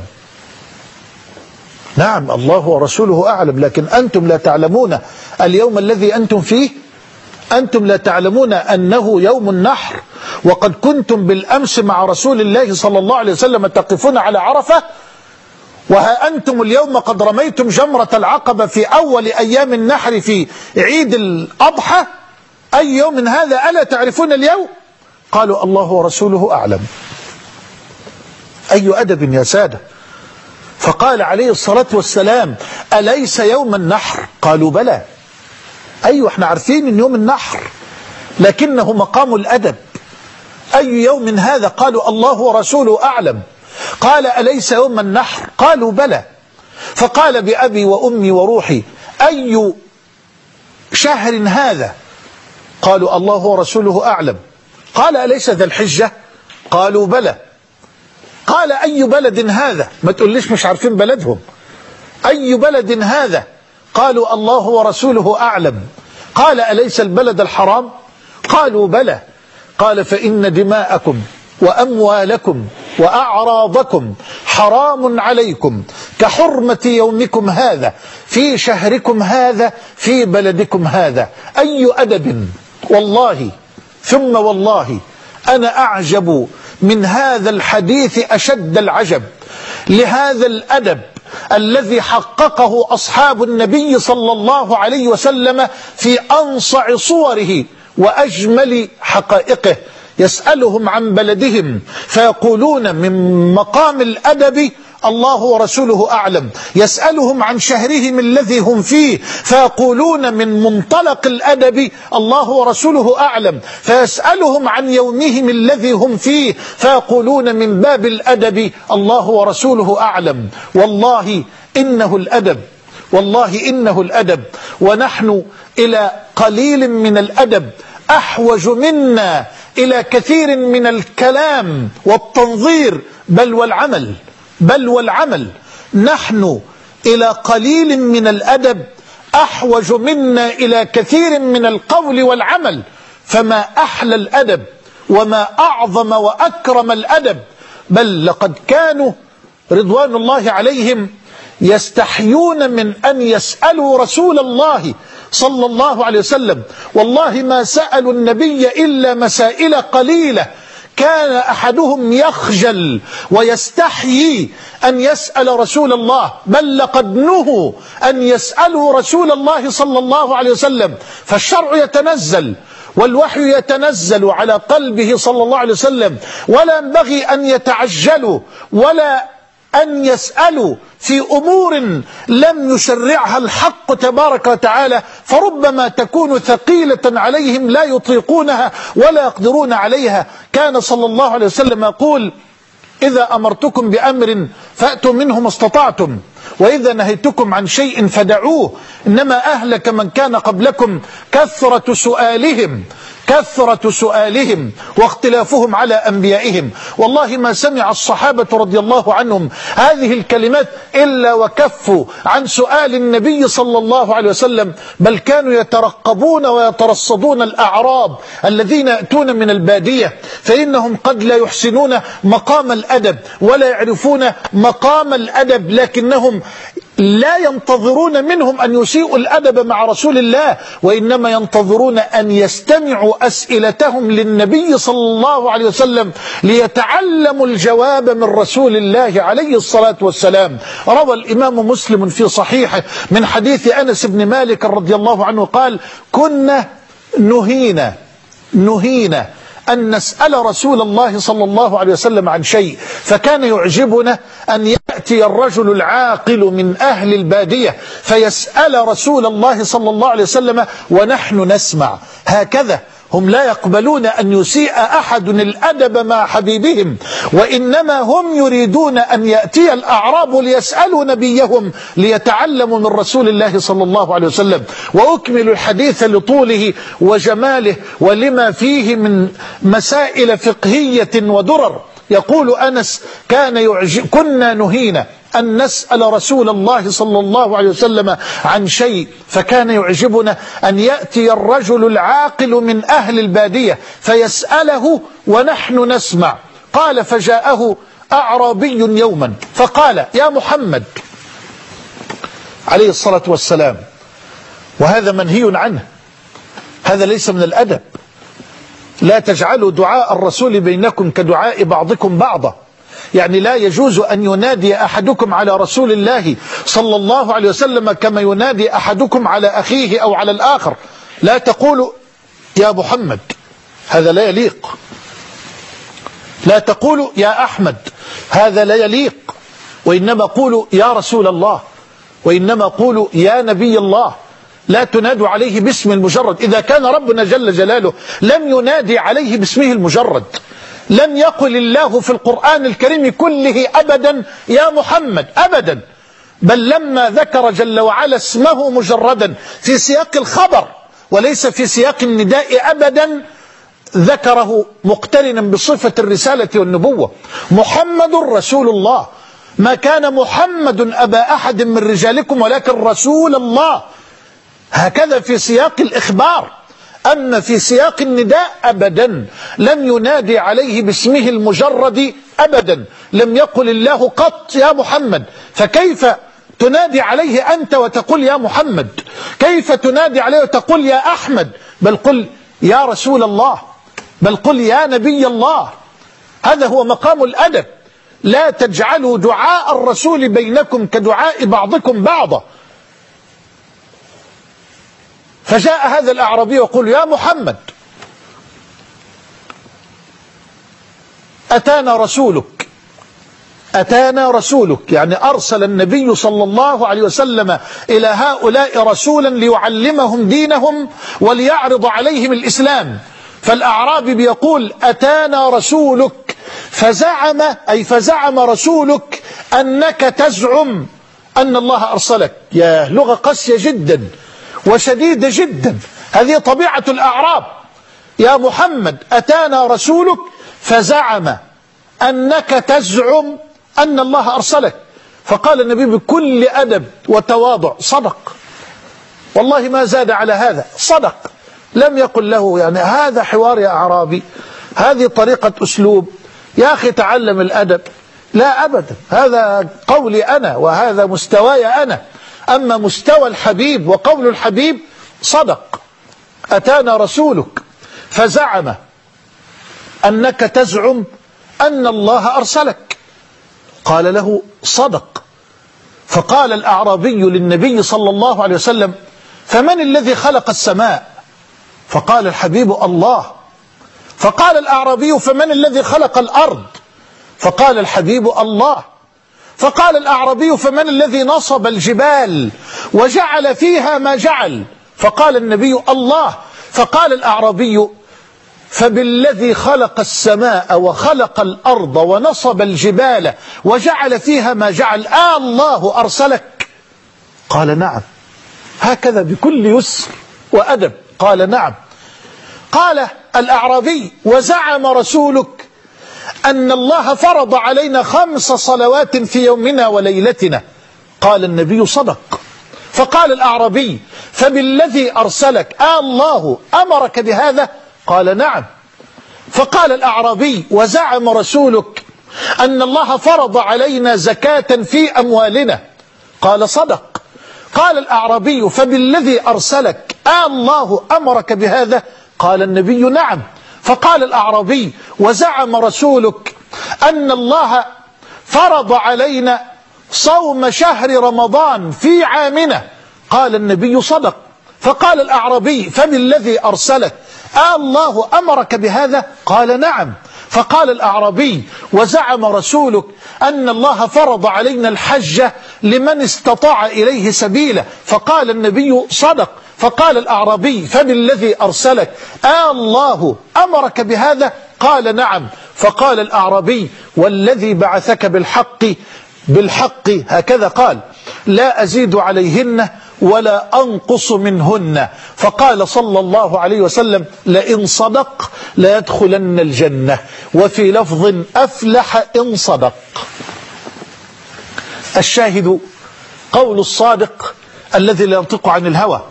نعم، الله ورسوله أعلم، لكن أنتم لا تعلمون اليوم الذي أنتم فيه؟ أنتم لا تعلمون أنه يوم النحر، وقد كنتم بالأمس مع رسول الله صلى الله عليه وسلم تقفون على عرفة، وها أنتم اليوم قد رميتم جمرة العقبة في أول أيام النحر في عيد الأضحى. أي يوم هذا؟ ألا تعرفون اليوم؟ قالوا: الله ورسوله أعلم. أي أدب يا سادة! فقال عليه الصلاة والسلام: أليس يوم النحر؟ قالوا: بلى. أيوة، احنا عارفين ان يوم النحر، لكنه مقام الأدب. أي يوم هذا؟ قالوا: الله ورسوله أعلم. قال: أليس يوم النحر؟ قالوا: بلى. فقال بأبي وأمي وروحي: أي شهر هذا؟ قالوا: الله ورسوله أعلم. قال: أليس ذا الحجة؟ قالوا: بلى. قال: أي بلد هذا؟ ما تقوليش مش عارفين بلدهم. أي بلد هذا؟ قالوا: الله ورسوله أعلم. قال: أليس البلد الحرام؟ قالوا: بلى. قال: فإن دماءكم وأموالكم وأعراضكم حرام عليكم كحرمة يومكم هذا في شهركم هذا في بلدكم هذا. أي أدب! والله ثم والله أنا أعجب من هذا الحديث أشد العجب لهذا الأدب الذي حققه أصحاب النبي صلى الله عليه وسلم في أنصع صوره وأجمل حقائقه. يسألهم عن بلدهم فيقولون من مقام الأدب: الله ورسوله أعلم. يسألهم عن شهرهم الذي هم فيه فيقولون من منطلق الأدب: الله ورسوله أعلم. فيسألهم عن يومهم الذي هم فيه فيقولون من باب الأدب: الله ورسوله أعلم. والله إنه الأدب، والله إنه الأدب، ونحن إلى قليل من الأدب أحوج منا إلى كثير من الكلام والتنظير بل والعمل. نحن إلى قليل من الأدب أحوج منا إلى كثير من القول والعمل. فما أحلى الأدب وما أعظم وأكرم الأدب. بل لقد كانوا رضوان الله عليهم يستحيون من أن يسألوا رسول الله صلى الله عليه وسلم. والله ما سألوا النبي إلا مسائل قليلة. كان أحدهم يخجل ويستحيي أن يسأل رسول الله، بل لقد نهوا أن يسألوا رسول الله صلى الله عليه وسلم. فالشرع يتنزل والوحي يتنزل على قلبه صلى الله عليه وسلم، ولا ينبغي أن يتعجلوا ولا أن يسألوا في أمور لم يشرعها الحق تبارك وتعالى، فربما تكون ثقيلة عليهم لا يطيقونها ولا يقدرون عليها. كان صلى الله عليه وسلم يقول: إذا أمرتكم بأمر فأتوا منه ما استطعتم، وإذا نهيتكم عن شيء فدعوه، إنما أهلك من كان قبلكم كثرة سؤالهم واختلافهم على أنبيائهم. والله ما سمع الصحابة رضي الله عنهم هذه الكلمات إلا وكفوا عن سؤال النبي صلى الله عليه وسلم، بل كانوا يترقبون ويترصدون الأعراب الذين يأتون من البادية، فإنهم قد لا يحسنون مقام الأدب ولا يعرفون مقام الأدب، لكنهم لا ينتظرون منهم أن يسيئوا الأدب مع رسول الله، وإنما ينتظرون أن يستمعوا أسئلتهم للنبي صلى الله عليه وسلم ليتعلموا الجواب من رسول الله عليه الصلاة والسلام. روى الإمام مسلم في صحيحه من حديث أنس بن مالك رضي الله عنه قال: كنا نهينا أن نسأل رسول الله صلى الله عليه وسلم عن شيء، فكان يعجبنا أن يأتي الرجل العاقل من أهل البادية فيسأل رسول الله صلى الله عليه وسلم ونحن نسمع. هكذا هم لا يقبلون أن يسيء أحد الأدب مع حبيبهم، وإنما هم يريدون أن يأتي الأعراب ليسألوا نبيهم ليتعلموا من رسول الله صلى الله عليه وسلم. وأكمل الحديث لطوله وجماله ولما فيه من مسائل فقهية ودرر. يقول أنس: كنا نهينا أن نسأل رسول الله صلى الله عليه وسلم عن شيء، فكان يعجبنا أن يأتي الرجل العاقل من أهل البادية فيسأله ونحن نسمع. قال: فجاءه أعرابي يوما فقال: يا محمد عليه الصلاة والسلام، وهذا منهي عنه، هذا ليس من الأدب، لا تجعلوا دعاء الرسول بينكم كدعاء بعضكم بعضا. يعني لا يجوز أن ينادي أحدكم على رسول الله صلى الله عليه وسلم كما ينادي أحدكم على أخيه أو على الآخر. لا تقولوا يا محمد، هذا لا يليق. لا تقولوا يا أحمد، هذا لا يليق. وإنما قولوا يا رسول الله، وإنما قولوا يا نبي الله. لا تنادوا عليه باسم المجرد. إذا كان ربنا جل جلاله لم ينادي عليه باسمه المجرد، لم يقل الله في القرآن الكريم كله أبدا يا محمد أبدا، بل لما ذكر جل وعلا اسمه مجردا في سياق الخبر وليس في سياق النداء أبدا، ذكره مقترنا بصفة الرسالة والنبوة. محمد رسول الله، ما كان محمد أبا أحد من رجالكم ولكن رسول الله. هكذا في سياق الإخبار. أما في سياق النداء أبدا لم ينادي عليه باسمه المجرد أبدا، لم يقل الله قط يا محمد. فكيف تنادي عليه أنت وتقول يا محمد؟ كيف تنادي عليه وتقول يا أحمد؟ بل قل يا رسول الله، بل قل يا نبي الله. هذا هو مقام الأدب. لا تجعلوا دعاء الرسول بينكم كدعاء بعضكم بعضا. فجاء هذا الأعرابي يقول يا محمد أتانا رسولك، يعني أرسل النبي صلى الله عليه وسلم إلى هؤلاء رسولا ليعلمهم دينهم وليعرض عليهم الإسلام. فالأعرابي بيقول أتانا رسولك، فزعم رسولك أنك تزعم أن الله أرسلك. يا لغة قاسية جدا. وشديدة جدا. هذه طبيعة الأعراب. يا محمد أتانا رسولك فزعم أنك تزعم أن الله أرسلك. فقال النبي بكل أدب وتواضع صدق، والله ما زاد على هذا، صدق. لم يقل له يعني هذا حوار يا أعرابي، هذه طريقة أسلوب، يا أخي تعلم الأدب. لا أبدا، هذا قولي أنا وهذا مستواي أنا. أما مستوى الحبيب وقول الحبيب صدق. أتانا رسولك فزعم أنك تزعم أن الله أرسلك. قال له صدق. فقال الأعرابي للنبي صلى الله عليه وسلم فمن الذي خلق السماء؟ فقال الحبيب الله. فقال الأعرابي فمن الذي خلق الأرض؟ فقال الحبيب الله. فقال الأعرابي فمن الذي نصب الجبال وجعل فيها ما جعل؟ فقال النبي الله. فقال الأعرابي فبالذي خلق السماء وخلق الأرض ونصب الجبال وجعل فيها ما جعل الله أرسلك؟ قال نعم. هكذا بكل يسر وأدب قال نعم. قال الأعرابي وزعم رسولك أن الله فرض علينا 5 صلوات في يومنا وليلتنا. قال النبي صدق. فقال الأعرابي فبالذي أرسلك الله أمرك بهذا؟ قال نعم. فقال الأعرابي وزعم رسولك أن الله فرض علينا زكاة في أموالنا؟ قال صدق. قال الأعرابي فبالذي أرسلك الله أمرك بهذا؟ قال النبي نعم. فقال الأعرابي وزعم رسولك أن الله فرض علينا صوم شهر رمضان في عامنا؟ قال النبي صدق. فقال الأعرابي فبالذي أرسلك الله أمرك بهذا؟ قال نعم. فقال الأعرابي وزعم رسولك أن الله فرض علينا الحج لمن استطاع إليه سبيلا؟ فقال النبي صدق. فقال الأعرابي فبالذي أرسلك الله أمرك بهذا؟ قال نعم. فقال الأعرابي والذي بعثك بالحق هكذا قال لا أزيد عليهن ولا أنقص منهن. فقال صلى الله عليه وسلم لئن صدق ليدخلن الجنة، وفي لفظ أفلح إن صدق. الشاهد قول الصادق الذي لا ينطق عن الهوى.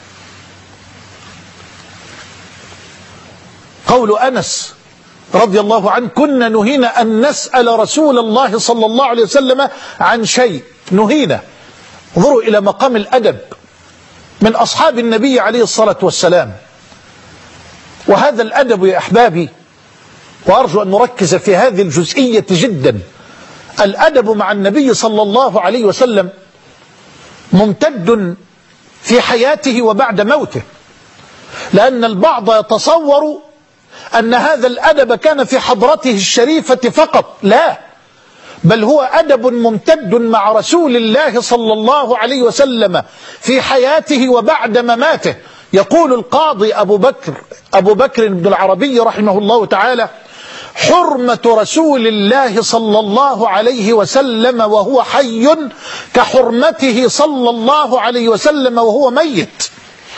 قول أنس رضي الله عنه كنا نهينا أن نسأل رسول الله صلى الله عليه وسلم عن شيء، نهينا. انظروا إلى مقام الأدب من أصحاب النبي عليه الصلاة والسلام. وهذا الأدب يا أحبابي، وأرجو أن نركز في هذه الجزئية جدا، الأدب مع النبي صلى الله عليه وسلم ممتد في حياته وبعد موته. لأن البعض يتصور أن هذا الأدب كان في حضرته الشريفة فقط، لا، بل هو أدب ممتد مع رسول الله صلى الله عليه وسلم في حياته وبعد مماته. يقول القاضي أبو بكر بن العربي رحمه الله تعالى حرمة رسول الله صلى الله عليه وسلم وهو حي كحرمته صلى الله عليه وسلم وهو ميت.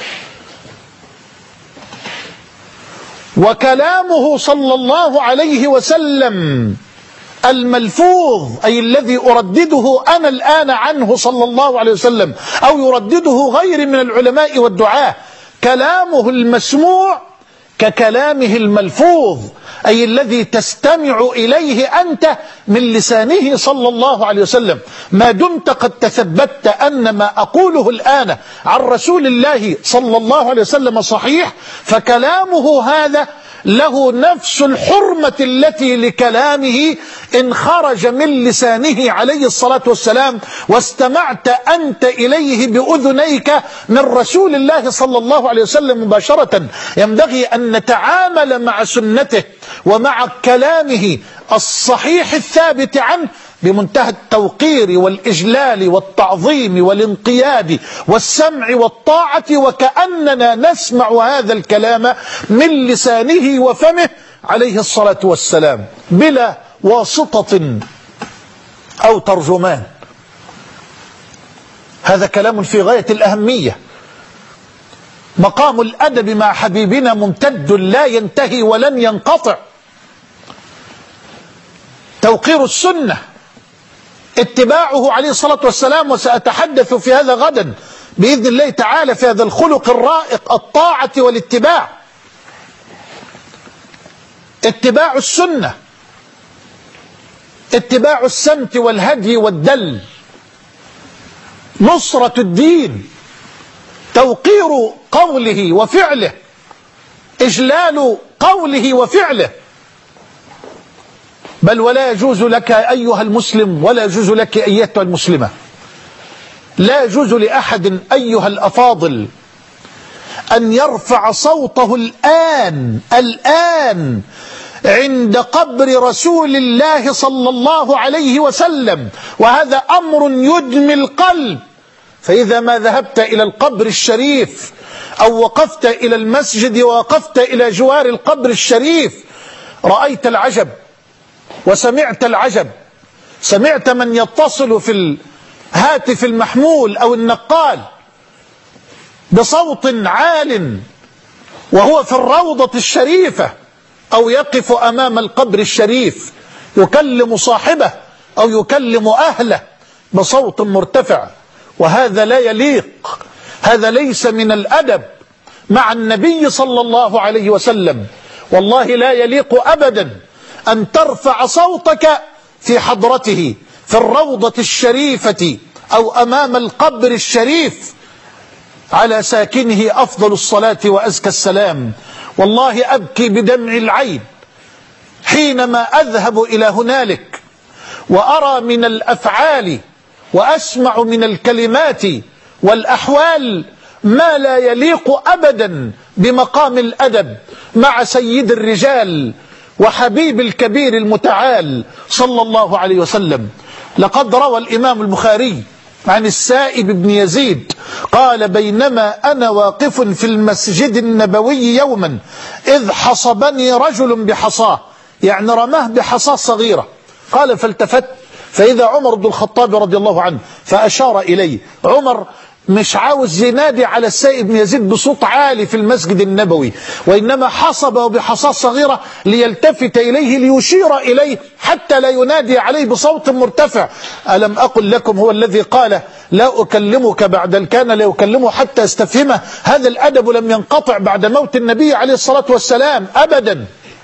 وكلامه صلى الله عليه وسلم الملفوظ أي الذي أردده أنا الآن عنه صلى الله عليه وسلم أو يردده غيري من العلماء والدعاة، كلامه المسموع ككلامه الملفوظ أي الذي تستمع إليه أنت من لسانه صلى الله عليه وسلم. ما دمت قد تثبت أن ما أقوله الآن عن رسول الله صلى الله عليه وسلم صحيح، فكلامه هذا له نفس الحرمة التي لكلامه إن خرج من لسانه عليه الصلاة والسلام واستمعت أنت إليه بأذنيك من رسول الله صلى الله عليه وسلم مباشرة. ينبغي أن نتعامل مع سنته ومع كلامه الصحيح الثابت عنه بمنتهى التوقير والإجلال والتعظيم والانقياد والسمع والطاعة، وكأننا نسمع هذا الكلام من لسانه وفمه عليه الصلاة والسلام بلا واسطة أو ترجمان. هذا كلام في غاية الأهمية. مقام الأدب مع حبيبنا ممتد لا ينتهي ولن ينقطع. توقير السنة، اتباعه عليه الصلاة والسلام، وسأتحدث في هذا غدا بإذن الله تعالى في هذا الخلق الرائق، الطاعة والاتباع. اتباع السنة، اتباع السمت والهدي والدل، نصرة الدين، توقير قوله وفعله، إجلال قوله وفعله. بل ولا يجوز لك أيها المسلم، ولا يجوز لك أيتها المسلمة، لا يجوز لأحد أيها الأفاضل أن يرفع صوته الآن عند قبر رسول الله صلى الله عليه وسلم، وهذا أمر يدمي القلب. فإذا ما ذهبت إلى القبر الشريف أو وقفت إلى المسجد ووقفت إلى جوار القبر الشريف رأيت العجب وسمعت العجب. سمعت من يتصل في الهاتف المحمول أو النقال بصوت عال وهو في الروضة الشريفة أو يقف أمام القبر الشريف يكلم صاحبه أو يكلم أهله بصوت مرتفع، وهذا لا يليق، هذا ليس من الأدب مع النبي صلى الله عليه وسلم. والله لا يليق أبدا أن ترفع صوتك في حضرته في الروضة الشريفة أو أمام القبر الشريف على ساكنه أفضل الصلاة وأزكى السلام. والله أبكي بدمع العين حينما أذهب إلى هنالك وأرى من الأفعال وأسمع من الكلمات والأحوال ما لا يليق أبدا بمقام الأدب مع سيد الرجال وحبيب الكبير المتعال صلى الله عليه وسلم. لقد روى الإمام البخاري عن السائب بن يزيد قال: بينما أنا واقف في المسجد النبوي يوما إذ حصبني رجل بحصاه، يعني رماه بحصاه صغيرة. قال: فالتفت فإذا عمر بن الخطاب رضي الله عنه فأشار إليه. عمر مش عاوز ينادي على السائب بن يزيد بصوت عالي في المسجد النبوي، وإنما حصبه بحصاة صغيرة ليلتفت إليه ليشير إليه حتى لا ينادي عليه بصوت مرتفع. ألم أقل لكم هو الذي قال: لا أكلمك بعد كان لا يكلمه حتى استفهمه. هذا الأدب لم ينقطع بعد موت النبي عليه الصلاة والسلام أبدا.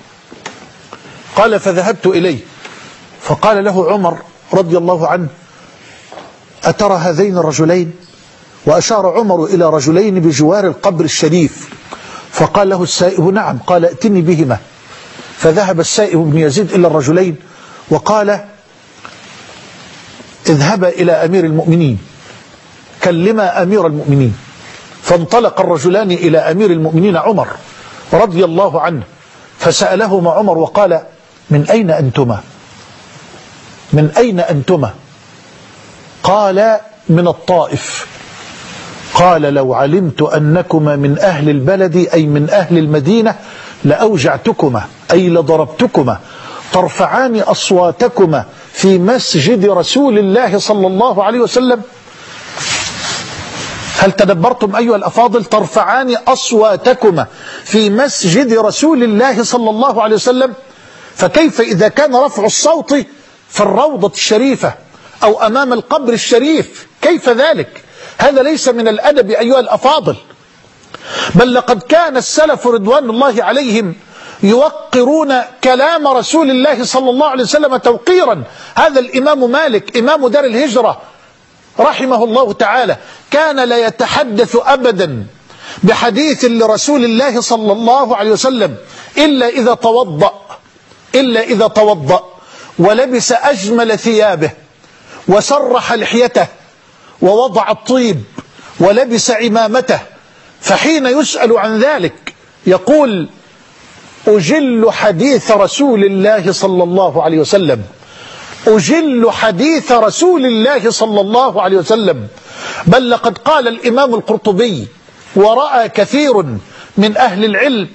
قال: فذهبت إليه فقال له عمر رضي الله عنه: أترى هذين الرجلين؟ وأشار عمر إلى رجلين بجوار القبر الشريف. فقال له السائب: نعم. قال: ائتني بهما. فذهب السائب بن يزيد إلى الرجلين وقال: اذهبا إلى أمير المؤمنين، كلما أمير المؤمنين. فانطلق الرجلان إلى أمير المؤمنين عمر رضي الله عنه، فسألهما عمر وقال: من أين أنتما؟ من أين أنتما؟ قال: من الطائف. قال: لو علمت أنكما من أهل البلد أي من أهل المدينة لأوجعتكما أي لضربتكما ترفعان أصواتكما في مسجد رسول الله صلى الله عليه وسلم. هل تدبرتم أيها الأفاضل؟ ترفعان أصواتكما في مسجد رسول الله صلى الله عليه وسلم. فكيف إذا كان رفع الصوت في الروضة الشريفة أو أمام القبر الشريف؟ كيف ذلك؟ هذا ليس من الأدب أيها الأفاضل. بل لقد كان السلف رضوان الله عليهم يوقرون كلام رسول الله صلى الله عليه وسلم توقيرا. هذا الإمام مالك إمام دار الهجرة رحمه الله تعالى كان لا يتحدث أبدا بحديث لرسول الله صلى الله عليه وسلم إلا إذا توضأ ولبس أجمل ثيابه وسرح لحيته ووضع الطيب ولبس عمامته. فحين يسأل عن ذلك يقول: أجل حديث رسول الله صلى الله عليه وسلم، أجل حديث رسول الله صلى الله عليه وسلم. بل لقد قال الإمام القرطبي ورأى كثير من أهل العلم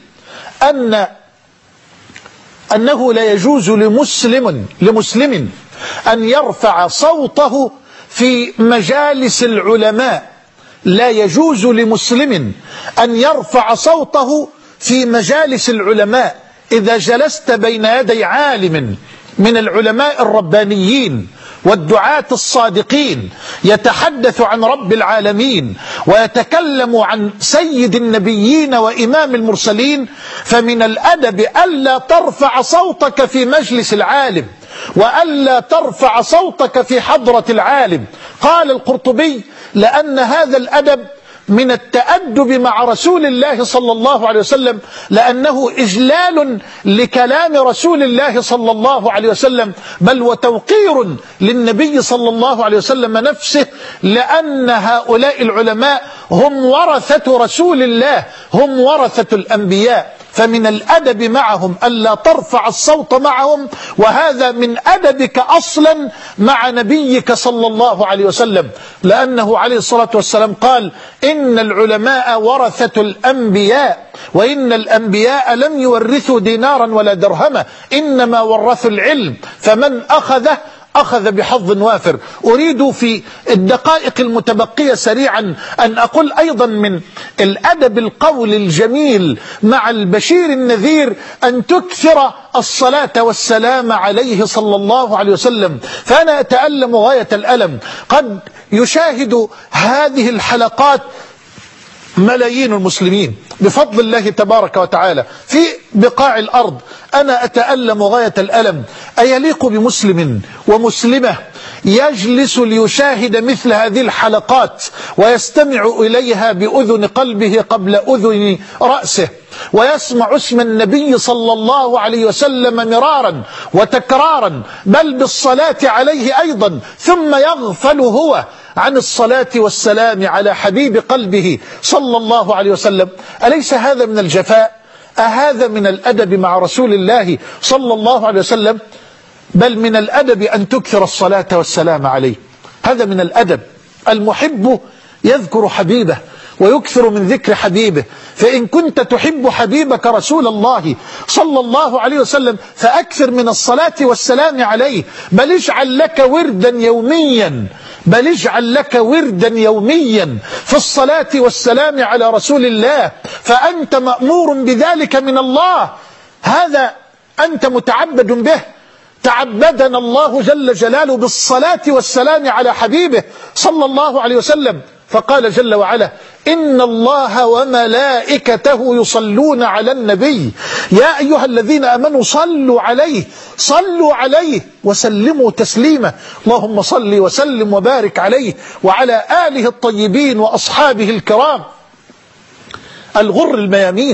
أنه لا يجوز لمسلم أن يرفع صوته في مجالس العلماء لا يجوز لمسلم أن يرفع صوته في مجالس العلماء إذا جلست بين يدي عالم من العلماء الربانيين والدعاة الصادقين يتحدث عن رب العالمين ويتكلم عن سيد النبيين وإمام المرسلين، فمن الأدب ألا ترفع صوتك في مجلس العالم وألا ترفع صوتك في حضرة العالم. قال القرطبي: لأن هذا الأدب من التأدب مع رسول الله صلى الله عليه وسلم، لأنه إجلال لكلام رسول الله صلى الله عليه وسلم، بل وتوقير للنبي صلى الله عليه وسلم نفسه، لأن هؤلاء العلماء هم ورثة رسول الله، هم ورثة الأنبياء، فمن الأدب معهم ألا ترفع الصوت معهم، وهذا من أدبك أصلا مع نبيك صلى الله عليه وسلم، لأنه عليه الصلاة والسلام قال: إن العلماء ورثة الأنبياء، وإن الأنبياء لم يورثوا دينارا ولا درهما، إنما ورثوا العلم، فمن أخذه أخذ بحظ وافر. أريد في الدقائق المتبقية سريعا أن أقول أيضا من الأدب القول الجميل مع البشير النذير أن تكثر الصلاة والسلام عليه صلى الله عليه وسلم. فأنا أتألم غاية الألم، قد يشاهد هذه الحلقات ملايين المسلمين بفضل الله تبارك وتعالى في بقاع الأرض. أنا أتألم غاية الألم. أيليق بمسلم ومسلمة يجلس ليشاهد مثل هذه الحلقات ويستمع إليها بأذن قلبه قبل أذن رأسه، ويسمع اسم النبي صلى الله عليه وسلم مرارا وتكرارا، بل بالصلاة عليه أيضا، ثم يغفل هو عن الصلاة والسلام على حبيب قلبه صلى الله عليه وسلم؟ أليس هذا من الجفاء؟ أهذا من الأدب مع رسول الله صلى الله عليه وسلم؟ بل من الأدب أن تكثر الصلاة والسلام عليه، هذا من الأدب. المحب يذكر حبيبه ويكثر من ذكر حبيبه، فإن كنت تحب حبيبك رسول الله صلى الله عليه وسلم فأكثر من الصلاة والسلام عليه، بل اجعل لك وردا يوميا، بل اجعل لك وردا يوميا في الصلاة والسلام على رسول الله، فأنت مأمور بذلك من الله، هذا أنت متعبد به. تعبدنا الله جل جلاله بالصلاة والسلام على حبيبه صلى الله عليه وسلم، فقال جل وعلا: إن الله وملائكته يصلون على النبي يا أيها الذين آمنوا صلوا عليه وسلموا تسليما. اللهم صل وسلم وبارك عليه وعلى آله الطيبين وأصحابه الكرام الغر الميامين.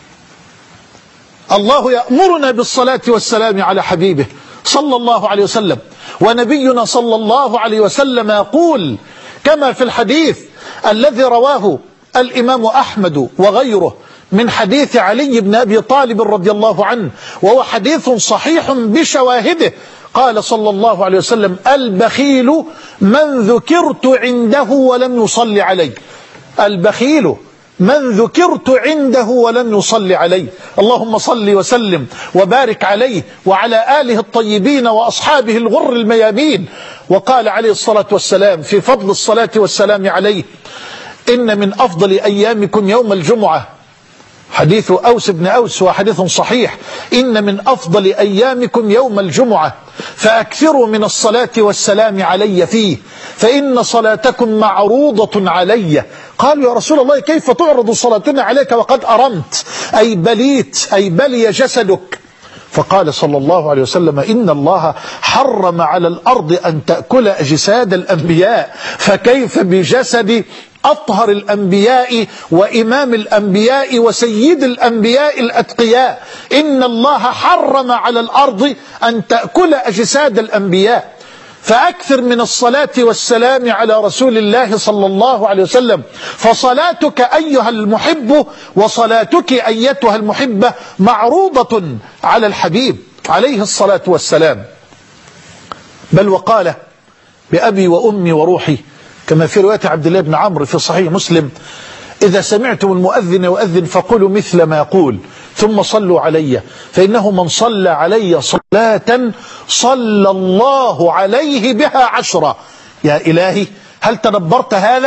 الله يأمرنا بالصلاة والسلام على حبيبه صلى الله عليه وسلم، ونبينا صلى الله عليه وسلم يقول كما في الحديث الذي رواه الإمام أحمد وغيره من حديث علي بن أبي طالب رضي الله عنه، وهو حديث صحيح بشواهده، قال صلى الله عليه وسلم: البخيل من ذكرت عنده ولم يصلي علي. البخيل من ذكرت عنده ولم يصلي عليه. اللهم صل وسلم وبارك عليه وعلى آله الطيبين وأصحابه الغر الميامين. وقال عليه الصلاة والسلام في فضل الصلاة والسلام عليه: إن من أفضل أيامكم يوم الجمعة. حديث أوس بن أوس وحديث صحيح: إن من أفضل أيامكم يوم الجمعة فأكثروا من الصلاة والسلام علي فيه، فإن صلاتكم معروضة علي. قالوا: يا رسول الله كيف تعرض صلاتنا عليك وقد أرمت، أي بليت، أي بلي جسدك؟ فقال صلى الله عليه وسلم: إن الله حرم على الأرض أن تأكل أجساد الأنبياء، فكيف بجسد أطهر الأنبياء وإمام الأنبياء وسيد الأنبياء الأتقياء؟ إن الله حرم على الأرض أن تأكل أجساد الأنبياء. فأكثر من الصلاة والسلام على رسول الله صلى الله عليه وسلم، فصلاتك أيها المحب وصلاتك أيتها المحبة معروضة على الحبيب عليه الصلاة والسلام. بل وقال: بأبي وأمي وروحي، كما في رواية عبد الله بن عمرو في صحيح مسلم: إذا سمعتم المؤذن يؤذن فقولوا مثل ما يقول ثم صلوا علي، فإنه من صلى علي صلاة صلى الله عليه بها 10. يا إلهي، هل تدبرت هذا؟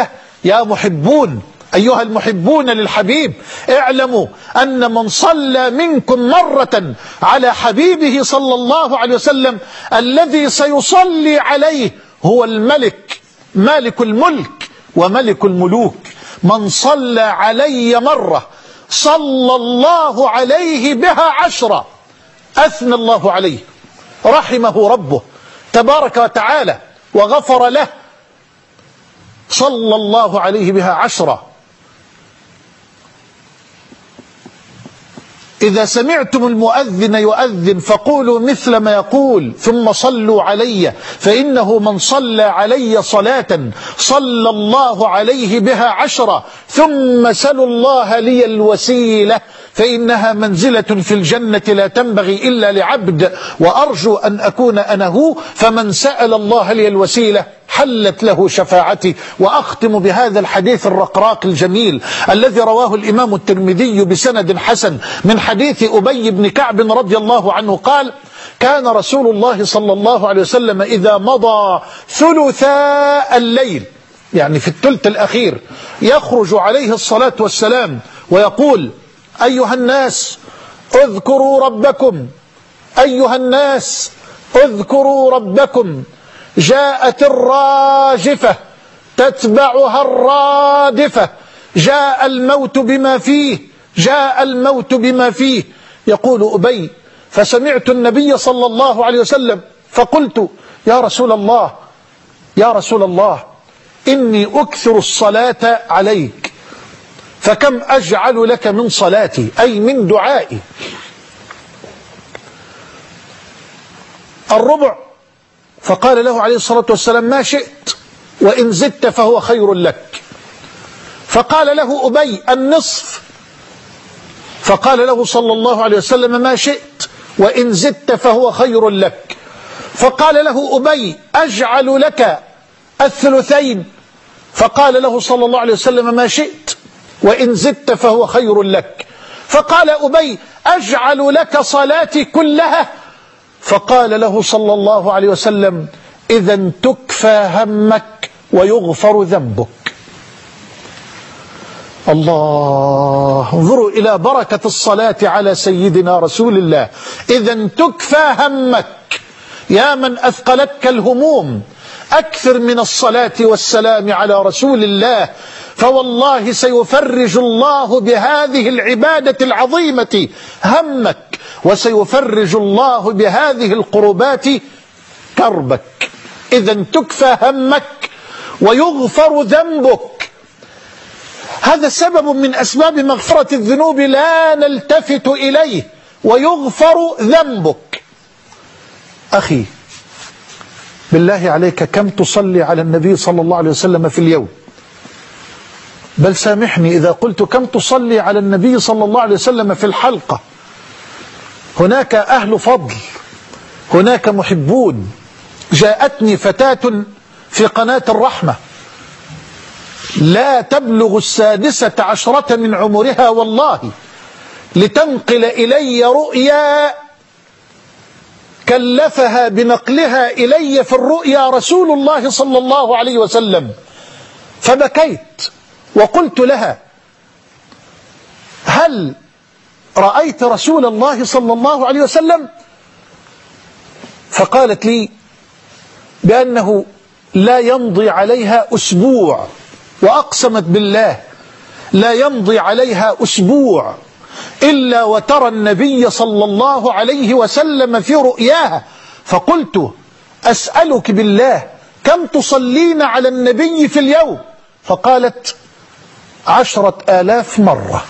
يا محبون أيها المحبون للحبيب، اعلموا أن من صلى منكم مرة على حبيبه صلى الله عليه وسلم الذي سيصلي عليه هو الملك، مالك الملك وملك الملوك. من صلى علي مرة صلى الله عليه بها 10. أثنى الله عليه، رحمه ربه تبارك وتعالى وغفر له، صلى الله عليه بها 10. إذا سمعتم المؤذن يؤذن فقولوا مثل ما يقول ثم صلوا علي، فإنه من صلى علي صلاة صلى الله عليه بها 10. ثم سلوا الله لي الوسيلة فإنها منزلة في الجنة لا تنبغي إلا لعبد، وأرجو أن أكون أنا هو. فمن سأل الله لي الوسيلة حلت له شفاعتي. وأختم بهذا الحديث الرقراق الجميل الذي رواه الإمام الترمذي بسند حسن من حديث أبي بن كعب رضي الله عنه قال: كان رسول الله صلى الله عليه وسلم إذا مضى ثلثاء الليل، يعني في الثلث الأخير، يخرج عليه الصلاة والسلام ويقول: أيها الناس اذكروا ربكم، أيها الناس اذكروا ربكم، جاءت الراجفة تتبعها الرادفة، جاء الموت بما فيه، جاء الموت بما فيه. يقول أبي: فسمعت النبي صلى الله عليه وسلم فقلت: يا رسول الله، يا رسول الله، إني أكثر الصلاة عليك، فكم أجعل لك من صلاتي، أي من دعائي؟ الربع. فقال له عليه الصلاة والسلام: ما شئت، وإن زدت فهو خير لك. فقال له أبي: النصف. فقال له صلى الله عليه وسلم: ما شئت، وإن زدت فهو خير لك. فقال له أبي: أجعل لك الثلثين. فقال له صلى الله عليه وسلم: ما شئت، وإن زدت فهو خير لك. فقال أبي: أجعل لك صلاتي كلها. فقال له صلى الله عليه وسلم: إذا تكفى همك ويغفر ذنبك. الله، انظروا إلى بركة الصلاة على سيدنا رسول الله. إذا تكفى همك، يا من أثقلتك الهموم، أكثر من الصلاة والسلام على رسول الله، فوالله سيفرج الله بهذه العبادة العظيمة همك، وسيفرج الله بهذه القربات كربك. إذا تكفى همك ويغفر ذنبك. هذا سبب من أسباب مغفرة الذنوب لا نلتفت إليه، ويغفر ذنبك. أخي بالله عليك، كم تصلي على النبي صلى الله عليه وسلم في اليوم؟ بل سامحني إذا قلت كم تصلي على النبي صلى الله عليه وسلم في الحلقة. هناك أهل فضل، هناك محبون. جاءتني فتاة في قناة الرحمة لا تبلغ 16 من عمرها والله، لتنقل إلي رؤيا كلفها بنقلها إلي في الرؤيا رسول الله صلى الله عليه وسلم. فبكيت وقلت لها: هل رأيت رسول الله صلى الله عليه وسلم؟ فقالت لي بأنه لا يمضي عليها أسبوع، وأقسمت بالله لا يمضي عليها أسبوع إلا وترى النبي صلى الله عليه وسلم في رؤياها. فقلت: أسألك بالله كم تصلين على النبي في اليوم؟ فقالت: 10,000 مرة.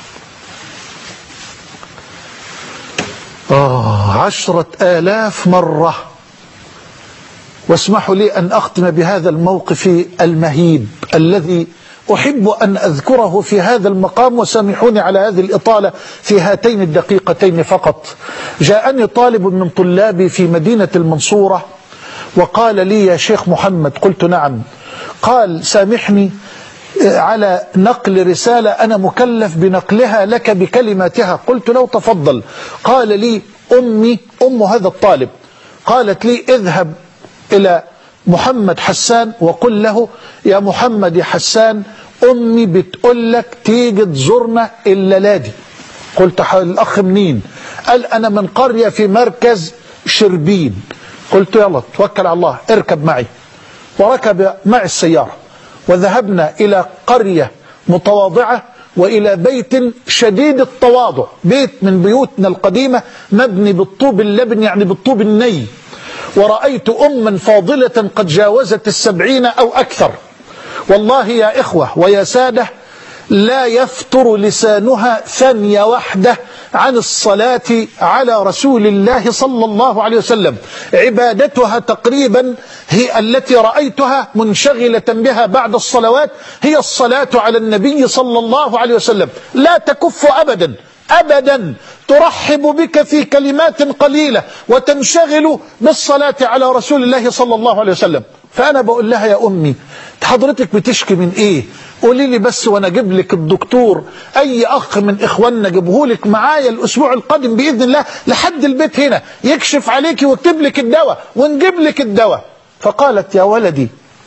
10,000 مرة. واسمحوا لي أن أختم بهذا الموقف المهيب الذي أحب أن أذكره في هذا المقام، وسامحوني على هذه الإطالة في هاتين الدقيقتين فقط. جاءني طالب من طلابي في مدينة المنصورة وقال لي: يا شيخ محمد. قلت: نعم. قال: سامحني على نقل رسالة أنا مكلف بنقلها لك بكلماتها. قلت له: تفضل. قال لي: أم هذا الطالب قالت لي: اذهب إلى محمد حسان وقل له: يا محمد يا حسان، أمي بتقول لك تيجي تزورنا الليلة دي. قلت الأخ منين؟ قال أنا من قرية في مركز شربين. قلت يلا توكل على الله اركب معي. وركب معي السيارة وذهبنا إلى قرية متواضعة وإلى بيت شديد التواضع، بيت من بيوتنا القديمة مبني بالطوب اللبن يعني بالطوب الني. ورأيت أما فاضلة قد جاوزت 70 أو أكثر، والله يا إخوة ويا سادة لا يفتر لسانها ثانية واحدة عن الصلاة على رسول الله صلى الله عليه وسلم. عبادتها تقريبا هي التي رأيتها منشغلة بها بعد الصلوات هي الصلاة على النبي صلى الله عليه وسلم، لا تكف أبدا أبدا، ترحب بك في كلمات قليلة وتنشغل بالصلاة على رسول الله صلى الله عليه وسلم. فأنا بقول لها يا أمي حضرتك بتشكي من إيه؟ قولي لي بس وأنا أجيب لك الدكتور، أي أخ من إخواننا جيبه لك معايا الأسبوع القادم بإذن الله لحد البيت هنا يكشف عليك ويكتب لك الدواء ونجيب لك الدواء. فقالت يا ولدي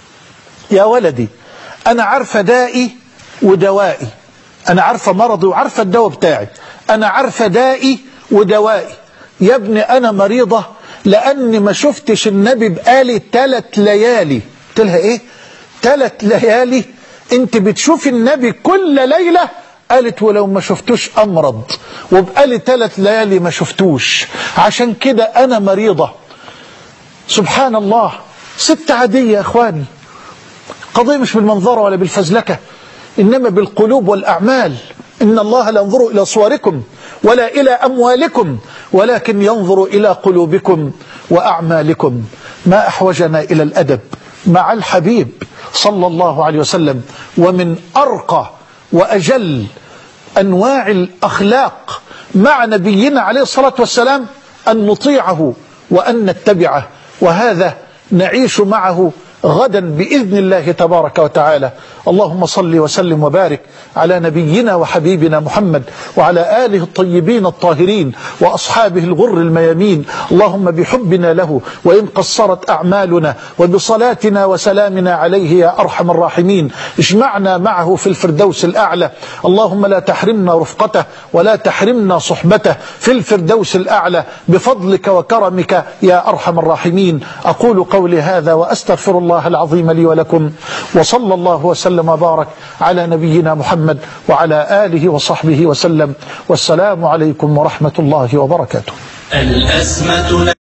يا ولدي أنا عارفة دائي ودوائي، أنا عارفة مرضي وعارفة الدواء بتاعي، أنا عارفة دائي ودوائي. يا ابني أنا مريضة لأني ما شفتش النبي بقالي 3 ليالي. قلت لها إيه 3 ليالي؟ أنت بتشوفي النبي كل ليلة؟ قالت ولو ما شفتوش أمرض، وبقالي 3 ليالي ما شفتوش، عشان كده أنا مريضة. سبحان الله، ست عادية يا إخواني، قضية مش بالمنظرة ولا بالفزلكة، إنما بالقلوب والأعمال. إن الله لا ينظر إلى صوركم ولا إلى أموالكم ولكن ينظر إلى قلوبكم وأعمالكم. ما أحوجنا إلى الأدب مع الحبيب صلى الله عليه وسلم. ومن أرقى وأجل أنواع الأخلاق مع نبينا عليه الصلاة والسلام أن نطيعه وأن نتبعه، وهذا نعيش معه غدا بإذن الله تبارك وتعالى. اللهم صل وسلم وبارك على نبينا وحبيبنا محمد وعلى آله الطيبين الطاهرين وأصحابه الغر الميامين. اللهم بحبنا له وإن قصرت أعمالنا وبصلاتنا وسلامنا عليه يا أرحم الراحمين اجمعنا معه في الفردوس الأعلى. اللهم لا تحرمنا رفقته ولا تحرمنا صحبته في الفردوس الأعلى بفضلك وكرمك يا أرحم الراحمين. أقول قولي هذا وأستغفر الله العظيم لي ولكم، وصلى الله وسلم وبارك على نبينا محمد وعلى آله وصحبه وسلم، والسلام عليكم ورحمة الله وبركاته.